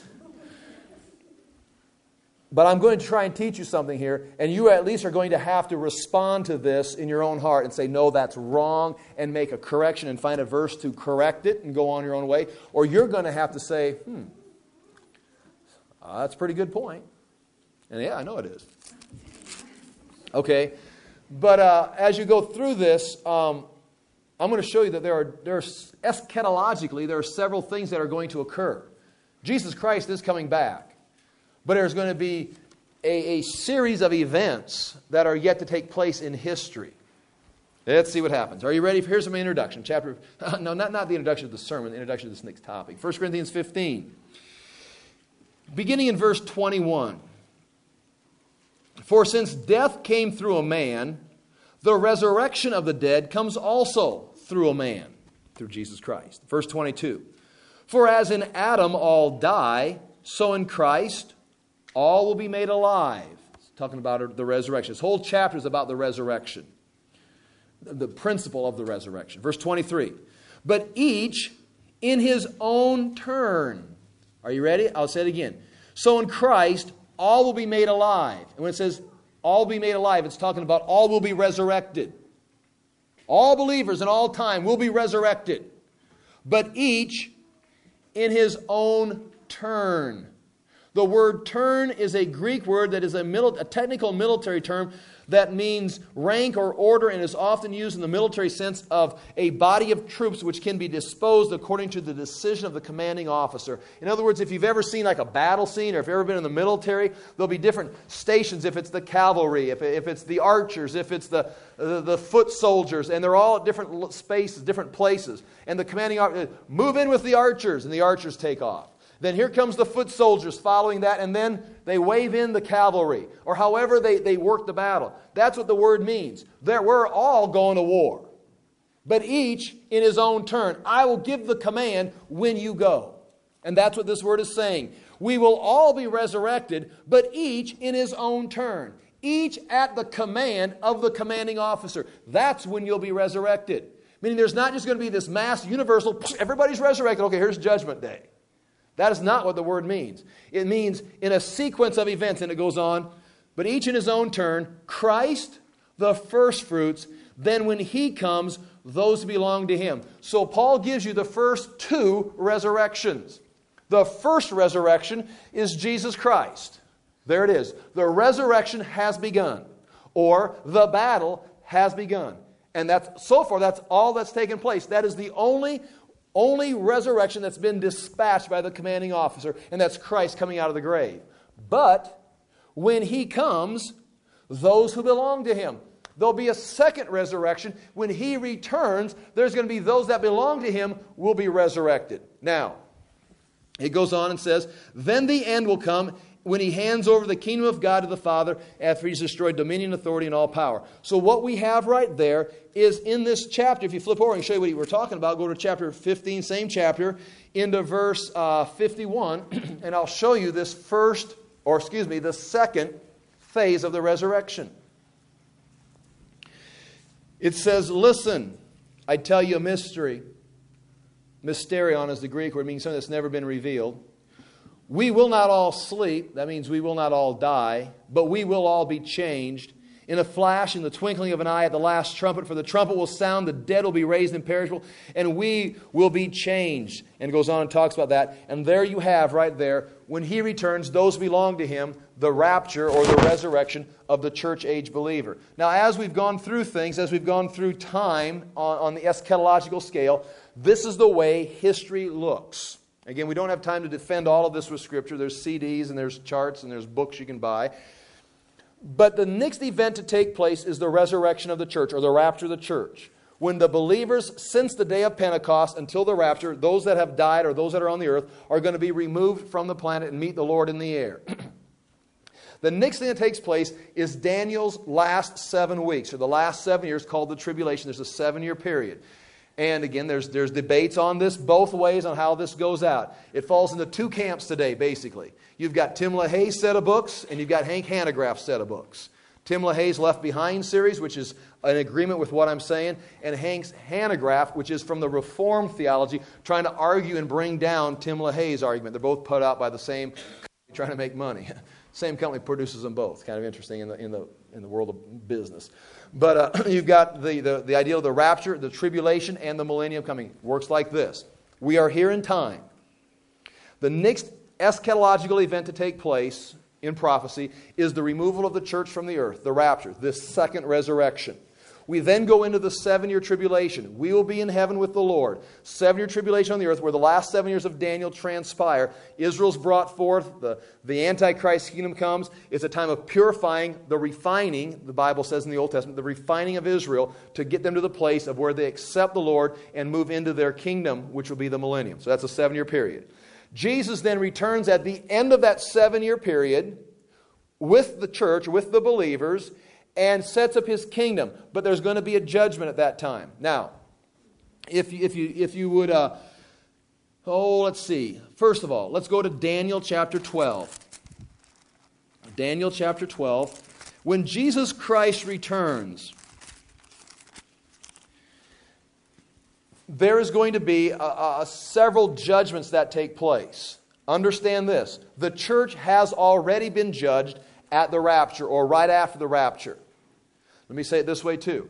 But I'm going to try and teach you something here, and you at least are going to have to respond to this in your own heart and say, no, that's wrong, and make a correction and find a verse to correct it and go on your own way. Or you're going to have to say, hmm, uh, that's a pretty good point. And yeah, I know it is. Okay, but uh, as you go through this, um, I'm going to show you that there are, there are, eschatologically, there are several things that are going to occur. Jesus Christ is coming back. But there's going to be a, a series of events that are yet to take place in history. Let's see what happens. Are you ready? Here's my introduction. Chapter, no, not, not the introduction to the sermon, the introduction to this next topic. First Corinthians fifteen. Beginning in verse twenty-one. For since death came through a man, the resurrection of the dead comes also through a man, through Jesus Christ. Verse twenty-two. For as in Adam all die, so in Christ all will be made alive. It's talking about the resurrection. This whole chapter is about the resurrection. The principle of the resurrection. Verse twenty-three. But each in his own turn. Are you ready? I'll say it again. So in Christ, all will be made alive. And when it says all will be made alive, it's talking about all will be resurrected. All believers in all time will be resurrected. But each in his own turn. The word turn is a Greek word that is a, mil- a technical military term that means rank or order and is often used in the military sense of a body of troops which can be disposed according to the decision of the commanding officer. In other words, if you've ever seen like a battle scene or if you've ever been in the military, there'll be different stations if it's the cavalry, if, if it's the archers, if it's the, the, the foot soldiers, and they're all at different spaces, different places. And the commanding officer, move in with the archers, and the archers take off. Then here comes the foot soldiers following that, and then they wave in the cavalry, or however they, they work the battle. That's what the word means. There, we're all going to war, but each in his own turn. I will give the command when you go. And that's what this word is saying. We will all be resurrected, but each in his own turn. Each at the command of the commanding officer. That's when you'll be resurrected. Meaning there's not just going to be this mass, universal, everybody's resurrected. Okay, here's Judgment Day. That is not what the word means. It means in a sequence of events, and it goes on, but each in his own turn, Christ, the first fruits, then when he comes, those who belong to him. So Paul gives you the first two resurrections. The first resurrection is Jesus Christ. There it is. The resurrection has begun, or the battle has begun. And that's so far, that's all that's taken place. That is the only Only resurrection that's been dispatched by the commanding officer, and that's Christ coming out of the grave. But when he comes, those who belong to him. There'll be a second resurrection. When he returns, there's going to be those that belong to him will be resurrected. Now, it goes on and says, then the end will come when he hands over the kingdom of God to the Father after he's destroyed dominion, authority, and all power. So what we have right there is in this chapter. If you flip over and show you what we're talking about, go to chapter fifteen, same chapter, into verse uh, fifty-one, and I'll show you this first, or excuse me, the second phase of the resurrection. It says, listen, I tell you a mystery. Mysterion is the Greek word, meaning something that's never been revealed. We will not all sleep. That means we will not all die, but we will all be changed In a flash, in the twinkling of an eye, at the last trumpet, for the trumpet will sound, the dead will be raised imperishable, and we will be changed. And it goes on and talks about that. And there you have, right there, when He returns, those belong to Him, the rapture or the resurrection of the church age believer. Now, as we've gone through things, as we've gone through time on, on the eschatological scale, this is the way history looks. Again, we don't have time to defend all of this with Scripture. There's C Ds and there's charts and there's books you can buy. But the next event to take place is the resurrection of the church, or the rapture of the church. When the believers, since the day of Pentecost until the rapture, those that have died or those that are on the earth, are going to be removed from the planet and meet the Lord in the air. The next thing that takes place is Daniel's last seven weeks, or the last seven years, called the tribulation. There's a seven-year period. And again, there's, there's debates on this both ways on how this goes out. It falls into two camps today, basically. You've got Tim LaHaye's set of books, and you've got Hank Hanegraaff's set of books. Tim LaHaye's Left Behind series, which is an agreement with what I'm saying, and Hank's Hanegraaff, which is from the Reformed theology, trying to argue and bring down Tim LaHaye's argument. They're both put out by the same company trying to make money. Same company produces them both. Kind of interesting in the in the in the world of business. But uh, you've got the, the, the idea of the rapture, the tribulation, and the millennium coming. Works like this. We are here in time. The next eschatological event to take place in prophecy is the removal of the church from the earth, the rapture, this second resurrection. We then go into the seven-year tribulation. We will be in heaven with the Lord. Seven-year tribulation on the earth, where the last seven years of Daniel transpire. Israel's brought forth. The, the Antichrist kingdom comes. It's a time of purifying, the refining, the Bible says in the Old Testament, the refining of Israel to get them to the place of where they accept the Lord and move into their kingdom, which will be the millennium. So that's a seven-year period. Jesus then returns at the end of that seven-year period with the church, with the believers, and sets up His kingdom. But there's going to be a judgment at that time. Now, if you, if you, if you would, uh, oh, let's see. First of all, let's go to Daniel chapter twelve. Daniel chapter twelve. When Jesus Christ returns, there is going to be a, a, several judgments that take place. Understand this. The church has already been judged at the rapture, or right after the rapture. Let me say it this way too.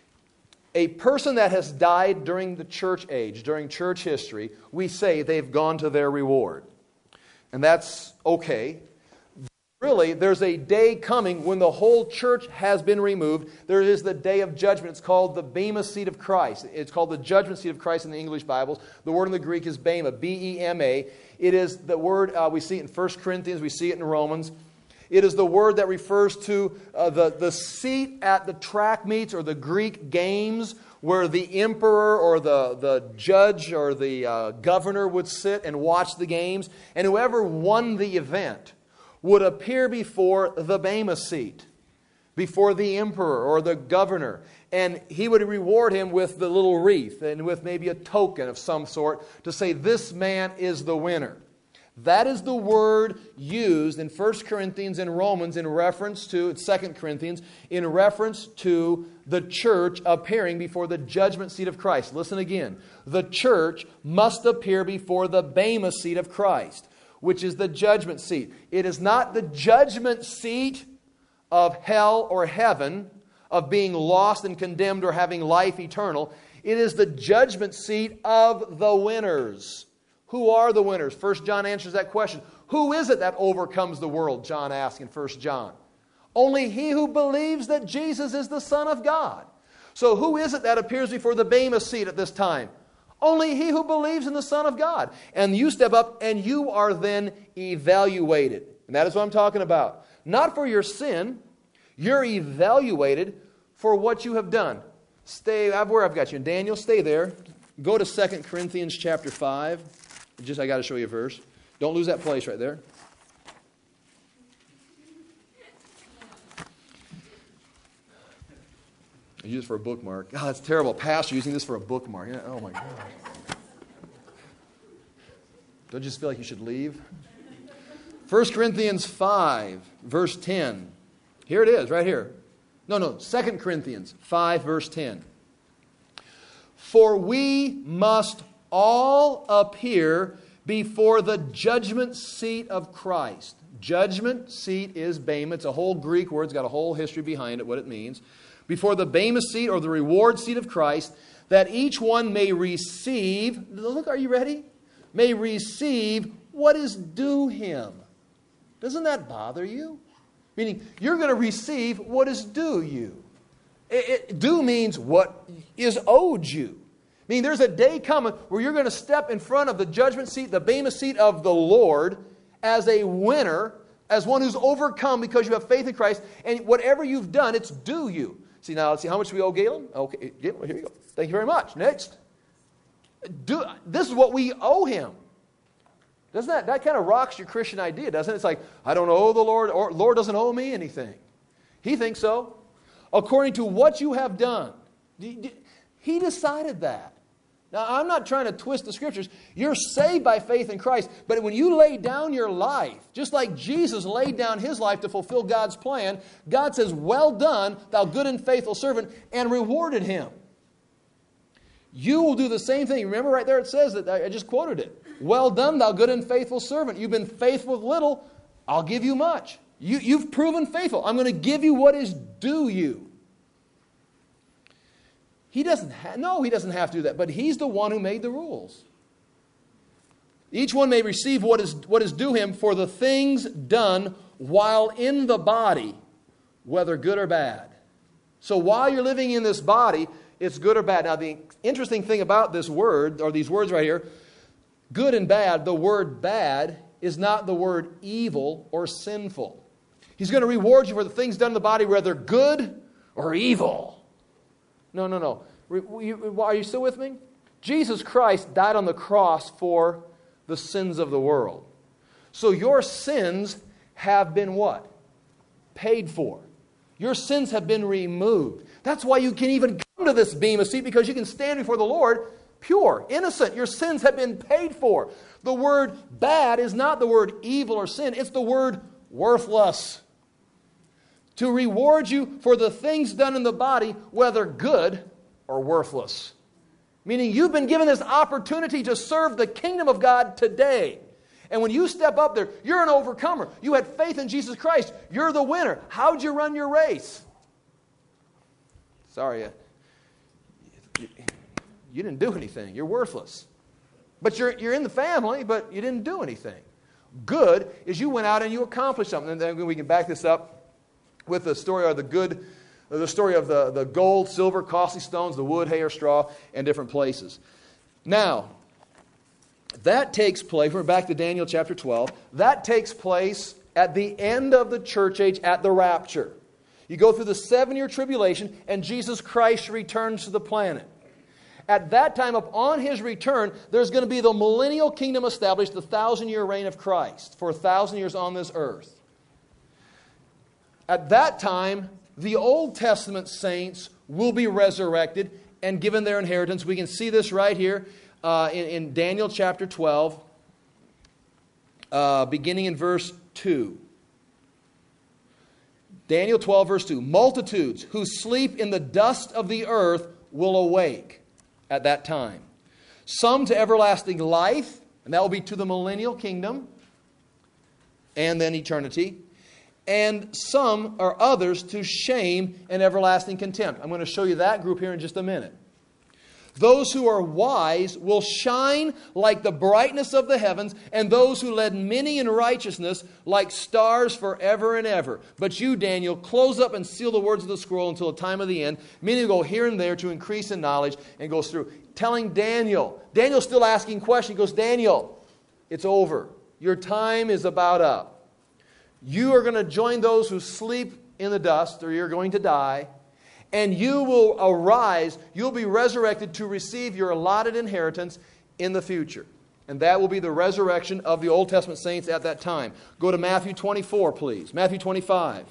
A person that has died during the church age, during church history, we say they've gone to their reward. And that's okay. Really, there's a day coming when the whole church has been removed. There is the day of judgment. It's called the Bema seat of Christ. It's called the judgment seat of Christ in the English Bibles. The word in the Greek is Bema, B E M A. It is the word, uh, we see it in First Corinthians, we see it in Romans. It is the word that refers to uh, the, the seat at the track meets or the Greek games where the emperor or the, the judge or the uh, governor would sit and watch the games. And whoever won the event would appear before the Bema seat, before the emperor or the governor. And he would reward him with the little wreath and with maybe a token of some sort to say, this man is the winner. That is the word used in First Corinthians and Romans in reference to, Second Corinthians, in reference to the church appearing before the judgment seat of Christ. Listen again. The church must appear before the Bema seat of Christ, which is the judgment seat. It is not the judgment seat of hell or heaven, of being lost and condemned or having life eternal. It is the judgment seat of the winners. Who are the winners? First John answers that question. Who is it that overcomes the world? John asks in First John. Only he who believes that Jesus is the Son of God. So who is it that appears before the Bema seat at this time? Only he who believes in the Son of God. And you step up and you are then evaluated. And that is what I'm talking about. Not for your sin. You're evaluated for what you have done. Stay where I've got you. And Daniel, stay there. Go to Second Corinthians chapter five. Just I got to show you a verse. Don't lose that place right there. I use it for a bookmark. God, that's terrible. Pastor using this for a bookmark. Oh my God. Don't you just feel like you should leave? First Corinthians five, verse ten. Here it is, right here. No, no, Second Corinthians five, verse ten. For we must all appear before the judgment seat of Christ. Judgment seat is bema. It's a whole Greek word. It's got a whole history behind it, what it means. Before the bema seat or the reward seat of Christ, that each one may receive, look, are you ready? May receive what is due him. Doesn't that bother you? Meaning, you're going to receive what is due you. It, it, due means what is owed you. I mean, there's a day coming where you're going to step in front of the judgment seat, the bema seat of the Lord, as a winner, as one who's overcome because you have faith in Christ, and whatever you've done, it's due you. See, now, let's see, how much do we owe Galen? Okay, Galen, here you go. Thank you very much. Next. Do, this is what we owe him. Doesn't that, that kind of rocks your Christian idea, doesn't it? It's like, I don't owe the Lord, or Lord doesn't owe me anything. He thinks so. According to what you have done. He decided that. Now, I'm not trying to twist the Scriptures. You're saved by faith in Christ. But when you lay down your life, just like Jesus laid down his life to fulfill God's plan, God says, well done, thou good and faithful servant, and rewarded him. You will do the same thing. Remember right there it says that, I just quoted it. Well done, thou good and faithful servant. You've been faithful with little, I'll give you much. You, you've proven faithful. I'm going to give you what is due you. He doesn't have, no, he doesn't have to do that, but he's the one who made the rules. Each one may receive what is, what is due him for the things done while in the body, whether good or bad. So while you're living in this body, it's good or bad. Now, the interesting thing about this word, or these words right here, good and bad, the word bad is not the word evil or sinful. He's going to reward you for the things done in the body, whether good or evil. No, no, no. Are you still with me? Jesus Christ died on the cross for the sins of the world. So your sins have been what? Paid for. Your sins have been removed. That's why you can even come to this bema seat, because you can stand before the Lord pure, innocent. Your sins have been paid for. The word bad is not the word evil or sin. It's the word worthless. To reward you for the things done in the body, whether good or worthless. Meaning you've been given this opportunity to serve the kingdom of God today. And when you step up there, you're an overcomer. You had faith in Jesus Christ. You're the winner. How'd you run your race? Sorry, you, you didn't do anything. You're worthless. But you're, you're in the family, but you didn't do anything. Good is you went out and you accomplished something. And then we can back this up with the story of the good, the story of the, the gold, silver, costly stones, the wood, hay, or straw, and different places. Now, that takes place, we're back to Daniel chapter twelve, that takes place at the end of the church age, at the rapture. You go through the seven-year tribulation, and Jesus Christ returns to the planet. At that time, upon his return, there's going to be the millennial kingdom established, the thousand-year reign of Christ, for a thousand years on this earth. At that time, the Old Testament saints will be resurrected and given their inheritance. We can see this right here uh, in, in Daniel chapter twelve, uh, beginning in verse two. Daniel twelve, verse two. Multitudes who sleep in the dust of the earth will awake at that time. Some to everlasting life, and that will be to the millennial kingdom, and then eternity. And some or others to shame and everlasting contempt. I'm going to show you that group here in just a minute. Those who are wise will shine like the brightness of the heavens, and those who led many in righteousness like stars forever and ever. But you, Daniel, close up and seal the words of the scroll until the time of the end. Many will go here and there to increase in knowledge, and goes through. Telling Daniel, Daniel's still asking questions. He goes, Daniel, it's over. Your time is about up. You are going to join those who sleep in the dust, or you're going to die. And you will arise, you'll be resurrected to receive your allotted inheritance in the future. And that will be the resurrection of the Old Testament saints at that time. Go to Matthew twenty-four, please. Matthew twenty-five.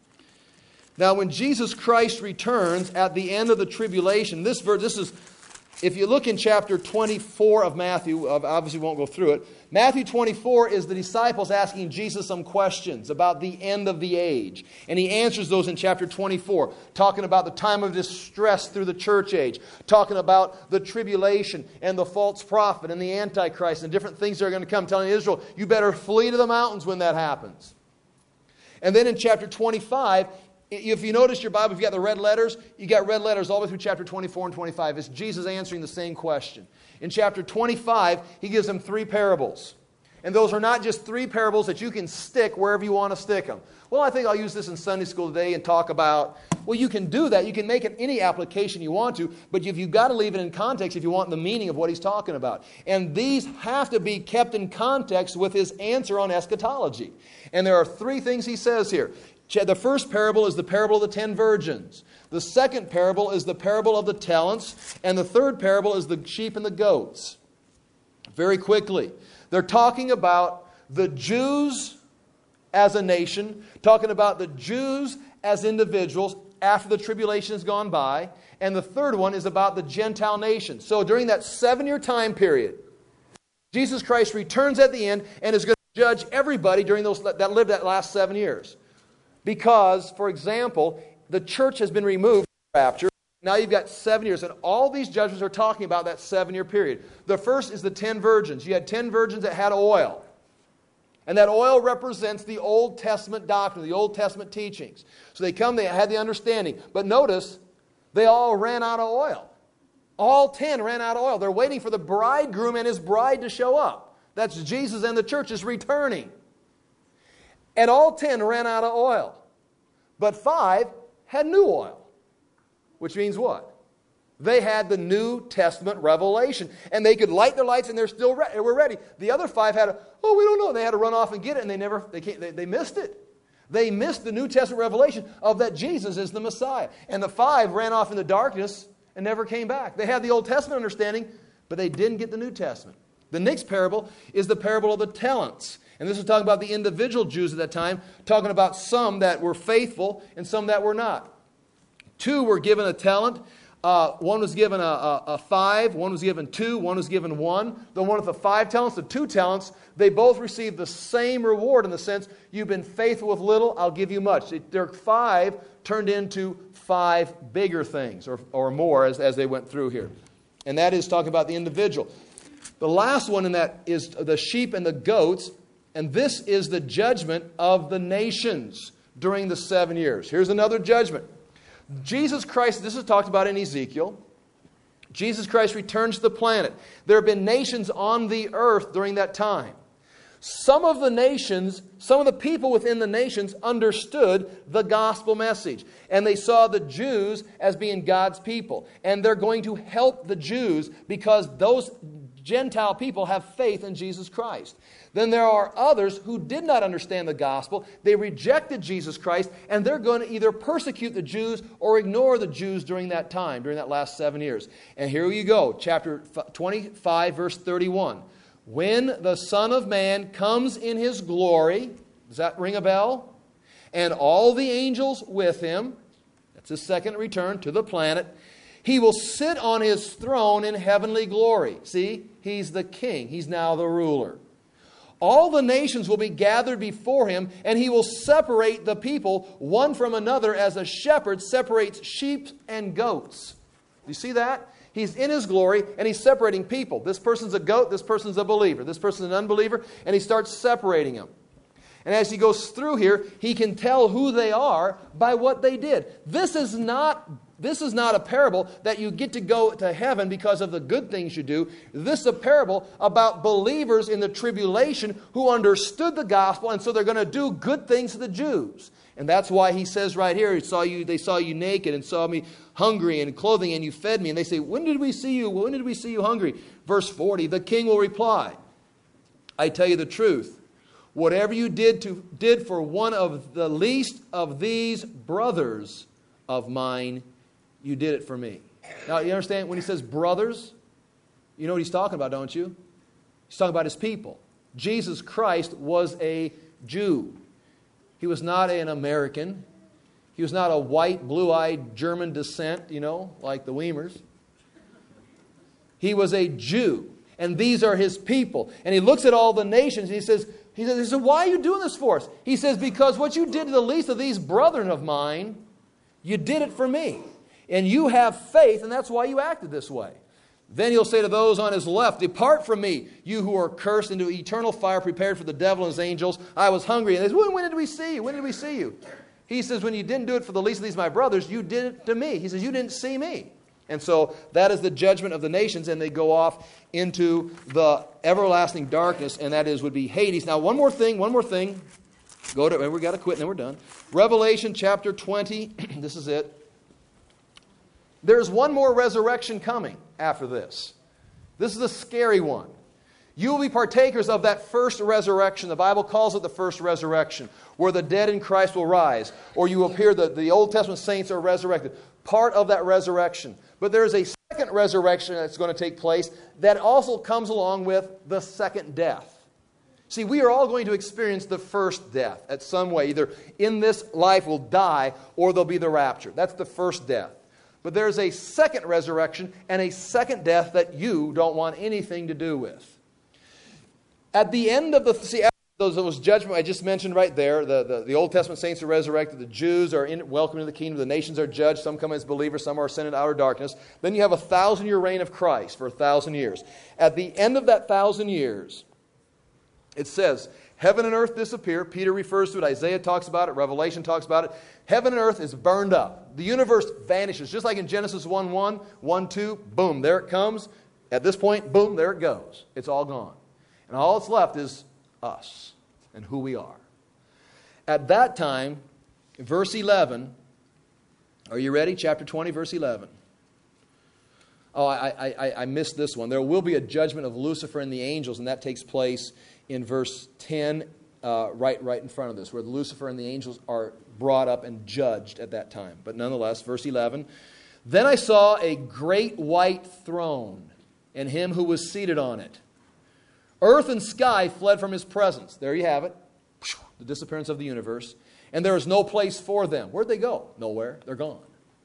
Now, when Jesus Christ returns at the end of the tribulation, this verse, this is If you look in chapter twenty-four of Matthew, obviously we won't go through it. Matthew twenty-four is the disciples asking Jesus some questions about the end of the age. And he answers those in chapter twenty-four, talking about the time of distress through the church age, talking about the tribulation and the false prophet and the Antichrist and different things that are going to come, telling Israel, you better flee to the mountains when that happens. And then in chapter twenty-five, if you notice your Bible, if you got the red letters, you got red letters all the way through chapter twenty-four and twenty-five. It's Jesus answering the same question. In chapter twenty-five, he gives them three parables. And those are not just three parables that you can stick wherever you want to stick them. Well, I think I'll use this in Sunday school today and talk about, well, you can do that. You can make it any application you want to, but you've got to leave it in context if you want the meaning of what he's talking about. And these have to be kept in context with his answer on eschatology. And there are three things he says here. The first parable is the parable of the ten virgins. The second parable is the parable of the talents. And the third parable is the sheep and the goats. Very quickly, they're talking about the Jews as a nation, talking about the Jews as individuals after the tribulation has gone by. And the third one is about the Gentile nations. So during that seven-year time period, Jesus Christ returns at the end and is going to judge everybody during those that lived that last seven years. Because, for example, the church has been removed from rapture. Now you've got seven years. And all these judgments are talking about that seven-year period. The first is the ten virgins. You had ten virgins that had oil. And that oil represents the Old Testament doctrine, the Old Testament teachings. So they come, they had the understanding. But notice, they all ran out of oil. All ten ran out of oil. They're waiting for the bridegroom and his bride to show up. That's Jesus and the church is returning. And all ten ran out of oil. But five had new oil. Which means what? They had the New Testament revelation. And they could light their lights and they're still re- they were ready. The other five had, a, oh, we don't know. They had to run off and get it and they never, they, can't, they, they missed it. They missed the New Testament revelation of that Jesus is the Messiah. And the five ran off in the darkness and never came back. They had the Old Testament understanding, but they didn't get the New Testament. The next parable is the parable of the talents. And this is talking about the individual Jews at that time, talking about some that were faithful and some that were not. Two were given a talent. Uh, one was given a, a, a five. One was given two. One was given one. The one with the five talents, the two talents, they both received the same reward in the sense, you've been faithful with little, I'll give you much. It, their five turned into five bigger things or, or more as, as they went through here. And that is talking about the individual. The last one in that is the sheep and the goats. And this is the judgment of the nations during the seven years. Here's another judgment. Jesus Christ, this is talked about in Ezekiel. Jesus Christ returns to the planet. There have been nations on the earth during that time. Some of the nations, some of the people within the nations understood the gospel message. And they saw the Jews as being God's people. And they're going to help the Jews because those Gentile people have faith in Jesus Christ. Then there are others who did not understand the gospel. They rejected Jesus Christ, and they're going to either persecute the Jews or ignore the Jews during that time, during that last seven years. And here you go, chapter twenty-five, verse thirty-one. When the Son of Man comes in His glory, does that ring a bell? And all the angels with Him, that's His second return to the planet, He will sit on His throne in heavenly glory. See, He's the king. He's now the ruler. All the nations will be gathered before Him, and He will separate the people one from another as a shepherd separates sheep and goats. Do you see that? He's in His glory, and He's separating people. This person's a goat, this person's a believer. This person's an unbeliever, and He starts separating them. And as He goes through here, He can tell who they are by what they did. This is not This is not a parable that you get to go to heaven because of the good things you do. This is a parable about believers in the tribulation who understood the gospel, and so they're going to do good things to the Jews. And that's why He says right here, he saw you, they saw you naked and saw me hungry and clothing, and you fed me. And they say, when did we see you? When did we see you hungry? Verse forty, the king will reply, I tell you the truth. Whatever you did to did for one of the least of these brothers of mine, you did it for me. Now, you understand when He says brothers, you know what He's talking about, don't you? He's talking about His people. Jesus Christ was a Jew. He was not an American. He was not a white, blue-eyed German descent, you know, like the Weimers. He was a Jew. And these are his people. And he looks at all the nations and he says, he says, he says, why are you doing this for us? He says, because what you did to the least of these brethren of mine, you did it for me. And you have faith, and that's why you acted this way. Then he'll say to those on his left, depart from me, you who are cursed, into eternal fire prepared for the devil and his angels. I was hungry. And they say, when, when did we see you? When did we see you? He says, when you didn't do it for the least of these my brothers, you did it to me. He says, you didn't see me. And so that is the judgment of the nations, and they go off into the everlasting darkness, and that is would be Hades. Now, one more thing, one more thing. Go to, we've got to quit, and then we're done. Revelation chapter twenty, this is it. There's one more resurrection coming after this. This is a scary one. You will be partakers of that first resurrection. The Bible calls it the first resurrection, where the dead in Christ will rise, or you appear that the Old Testament saints are resurrected. Part of that resurrection. But there is a second resurrection that's going to take place that also comes along with the second death. See, we are all going to experience the first death at some way. Either in this life we'll die, or there'll be the rapture. That's the first death. But there's a second resurrection and a second death that you don't want anything to do with. At the end of the... See, Those, those judgment I just mentioned right there, the, the, the Old Testament saints are resurrected, the Jews are in, welcome into the kingdom, the nations are judged, some come as believers, some are sent into outer darkness. Then you have a thousand-year reign of Christ for a thousand years. At the end of that thousand years, it says, heaven and earth disappear. Peter refers to it, Isaiah talks about it, Revelation talks about it. Heaven and earth is burned up. The universe vanishes, just like in Genesis one one, one two, boom, there it comes. At this point, boom, there it goes. It's all gone. And all that's left is us and who we are. At that time, verse eleven, are you ready? Chapter twenty, verse eleven. Oh, I, I, I missed this one. There will be a judgment of Lucifer and the angels, and that takes place in verse ten, uh, right, right in front of this, where Lucifer and the angels are brought up and judged at that time. But nonetheless, verse eleven, then I saw a great white throne, and him who was seated on it. Earth and sky fled from his presence. There you have it. The disappearance of the universe. And there is no place for them. Where'd they go? Nowhere. They're gone.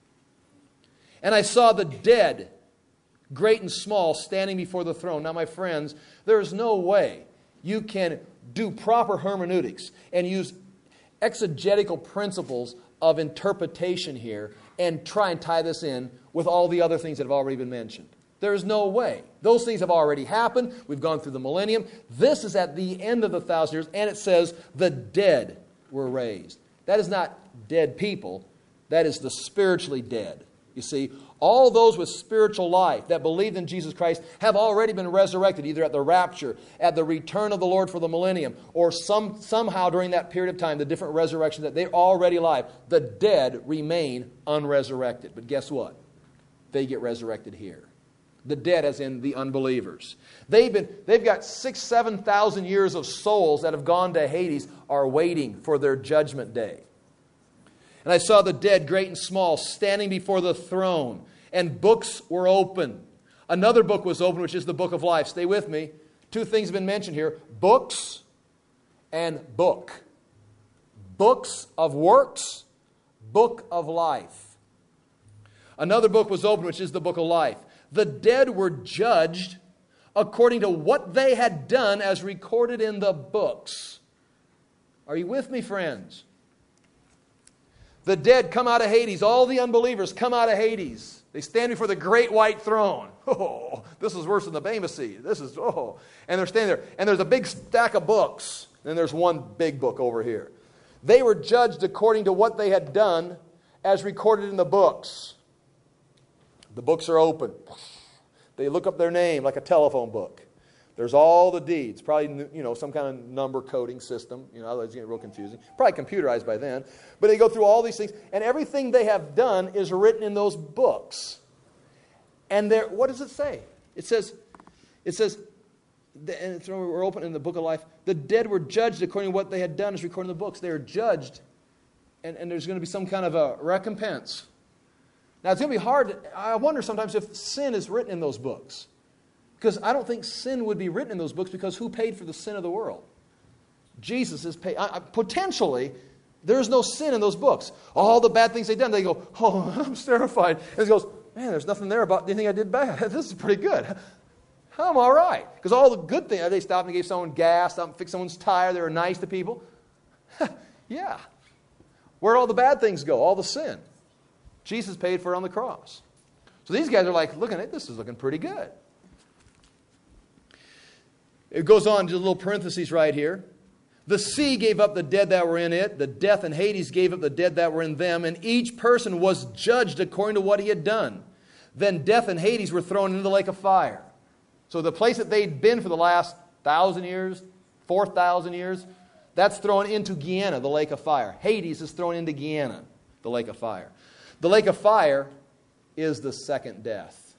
And I saw the dead, great and small, standing before the throne. Now, my friends, there is no way you can do proper hermeneutics and use exegetical principles of interpretation here and try and tie this in with all the other things that have already been mentioned. There is no way. Those things have already happened. We've gone through the millennium. This is at the end of the thousand years, and it says the dead were raised. That is not dead people. That is the spiritually dead. You see, all those with spiritual life that believed in Jesus Christ have already been resurrected, either at the rapture, at the return of the Lord for the millennium, or some somehow during that period of time, the different resurrections that they're already alive. The dead remain unresurrected. But guess what? They get resurrected here. The dead, as in the unbelievers. They've been, they've got six, seven thousand years of souls that have gone to Hades, are waiting for their judgment day. And I saw the dead, great and small, standing before the throne, and books were open. Another book was open, which is the book of life. Stay with me. Two things have been mentioned here: books and book. Books of works, book of life. Another book was open, which is the book of life. The dead were judged according to what they had done as recorded in the books. Are you with me, friends? The dead come out of Hades. All the unbelievers come out of Hades. They stand before the great white throne. Oh, this is worse than the Bema Seat. This is, oh. And they're standing there. And there's a big stack of books. And there's one big book over here. They were judged according to what they had done as recorded in the books. The books are open. They look up their name like a telephone book. There's all the deeds. Probably, you know, some kind of number coding system. You know, otherwise it's going to get real confusing. Probably computerized by then. But they go through all these things. And everything they have done is written in those books. And there, what does it say? It says, it says, and it's, we're open in the book of life. The dead were judged according to what they had done as recorded in the books. They are judged. And, and there's going to be some kind of a recompense. Now, it's going to be hard. To, I wonder sometimes if sin is written in those books. Because I don't think sin would be written in those books, because who paid for the sin of the world? Jesus is paid. I, I, potentially, there's no sin in those books. All the bad things they've done, they go, oh, I'm terrified. And he goes, man, there's nothing there about anything I did bad. This is pretty good. I'm all right. Because all the good things, they stopped and gave someone gas, stopped and fixed someone's tire, they were nice to people. Yeah. Where'd all the bad things go? All the sin. Jesus paid for it on the cross. So these guys are like, looking at this is looking pretty good. It goes on to a little parentheses right here. The sea gave up the dead that were in it. The death and Hades gave up the dead that were in them. And each person was judged according to what he had done. Then death and Hades were thrown into the lake of fire. So the place that they'd been for the last thousand years, four thousand years, that's thrown into Gehenna, the lake of fire. Hades is thrown into Gehenna, the lake of fire. The lake of fire is the second death.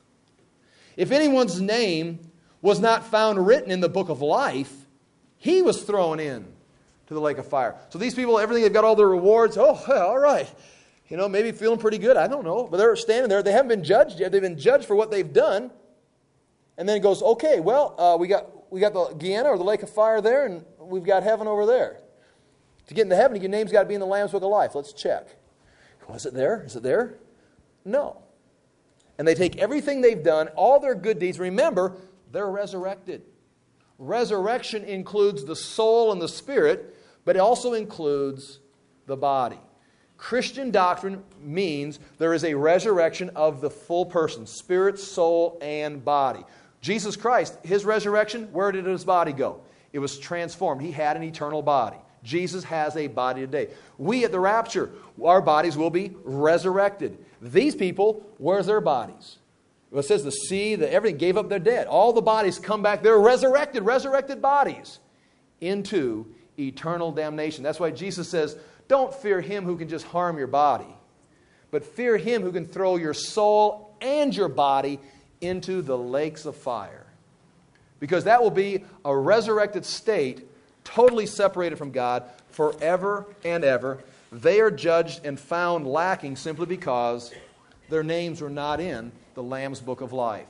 If anyone's name was not found written in the book of life, he was thrown in to the lake of fire. So these people, everything, they've got all their rewards. Oh, yeah, all right. You know, maybe feeling pretty good. I don't know. But they're standing there. They haven't been judged yet. They've been judged for what they've done. And then it goes, okay, well, uh, we got we got the Gehenna or the lake of fire there, and we've got heaven over there. To get into heaven, your name's got to be in the Lamb's Book of Life. Let's check. Was it there? Is it there? No. And they take everything they've done, all their good deeds. Remember, they're resurrected. Resurrection includes the soul and the spirit, but it also includes the body. Christian doctrine means there is a resurrection of the full person, spirit, soul, and body. Jesus Christ, his resurrection, where did his body go? It was transformed. He had an eternal body. Jesus has a body today. We at the rapture, our bodies will be resurrected. These people, where's their bodies? Well, it says the sea, the, everything gave up their dead. All the bodies come back. They're resurrected, resurrected bodies into eternal damnation. That's why Jesus says, don't fear him who can just harm your body, but fear him who can throw your soul and your body into the lakes of fire. Because that will be a resurrected state, totally separated from God forever and ever. They are judged and found lacking simply because their names were not in the Lamb's Book of Life.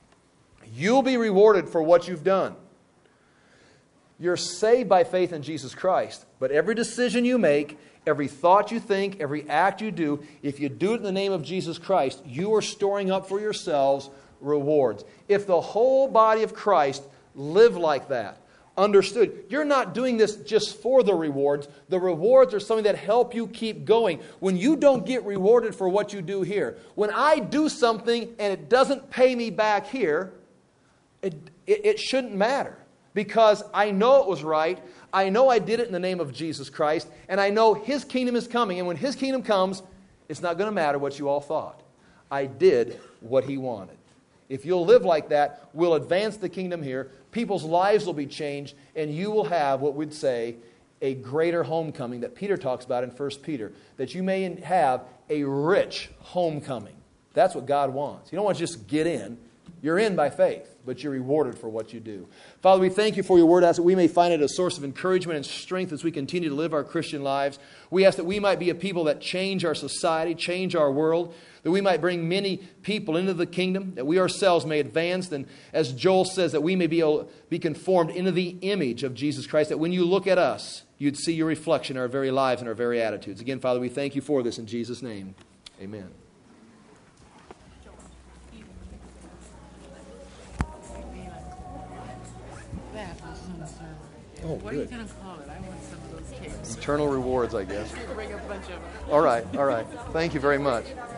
You'll be rewarded for what you've done. You're saved by faith in Jesus Christ, but every decision you make, every thought you think, every act you do, if you do it in the name of Jesus Christ, you are storing up for yourselves rewards. If the whole body of Christ lived like that, understood, you're not doing this just for the rewards. The rewards are something that help you keep going. When you don't get rewarded for what you do here, when I do something and it doesn't pay me back here, it, it, it shouldn't matter. Because I know it was right. I know I did it in the name of Jesus Christ. And I know his kingdom is coming. And when his kingdom comes, it's not going to matter what you all thought. I did what he wanted. If you'll live like that, we'll advance the kingdom here. People's lives will be changed. And you will have what we'd say a greater homecoming that Peter talks about in First Peter. That you may have a rich homecoming. That's what God wants. You don't want to just get in. You're in by faith, but you're rewarded for what you do. Father, we thank you for your word. Ask that we may find it a source of encouragement and strength as we continue to live our Christian lives. We ask that we might be a people that change our society, change our world, that we might bring many people into the kingdom, that we ourselves may advance, and as Joel says, that we may be able to be conformed into the image of Jesus Christ, that when you look at us, you'd see your reflection in our very lives and our very attitudes. Again, Father, we thank you for this in Jesus' name. Amen. Oh, what good. are you going to call it? I want some of those cakes. Eternal rewards, I guess. Bring a bunch of them. All right, all right. Thank you very much.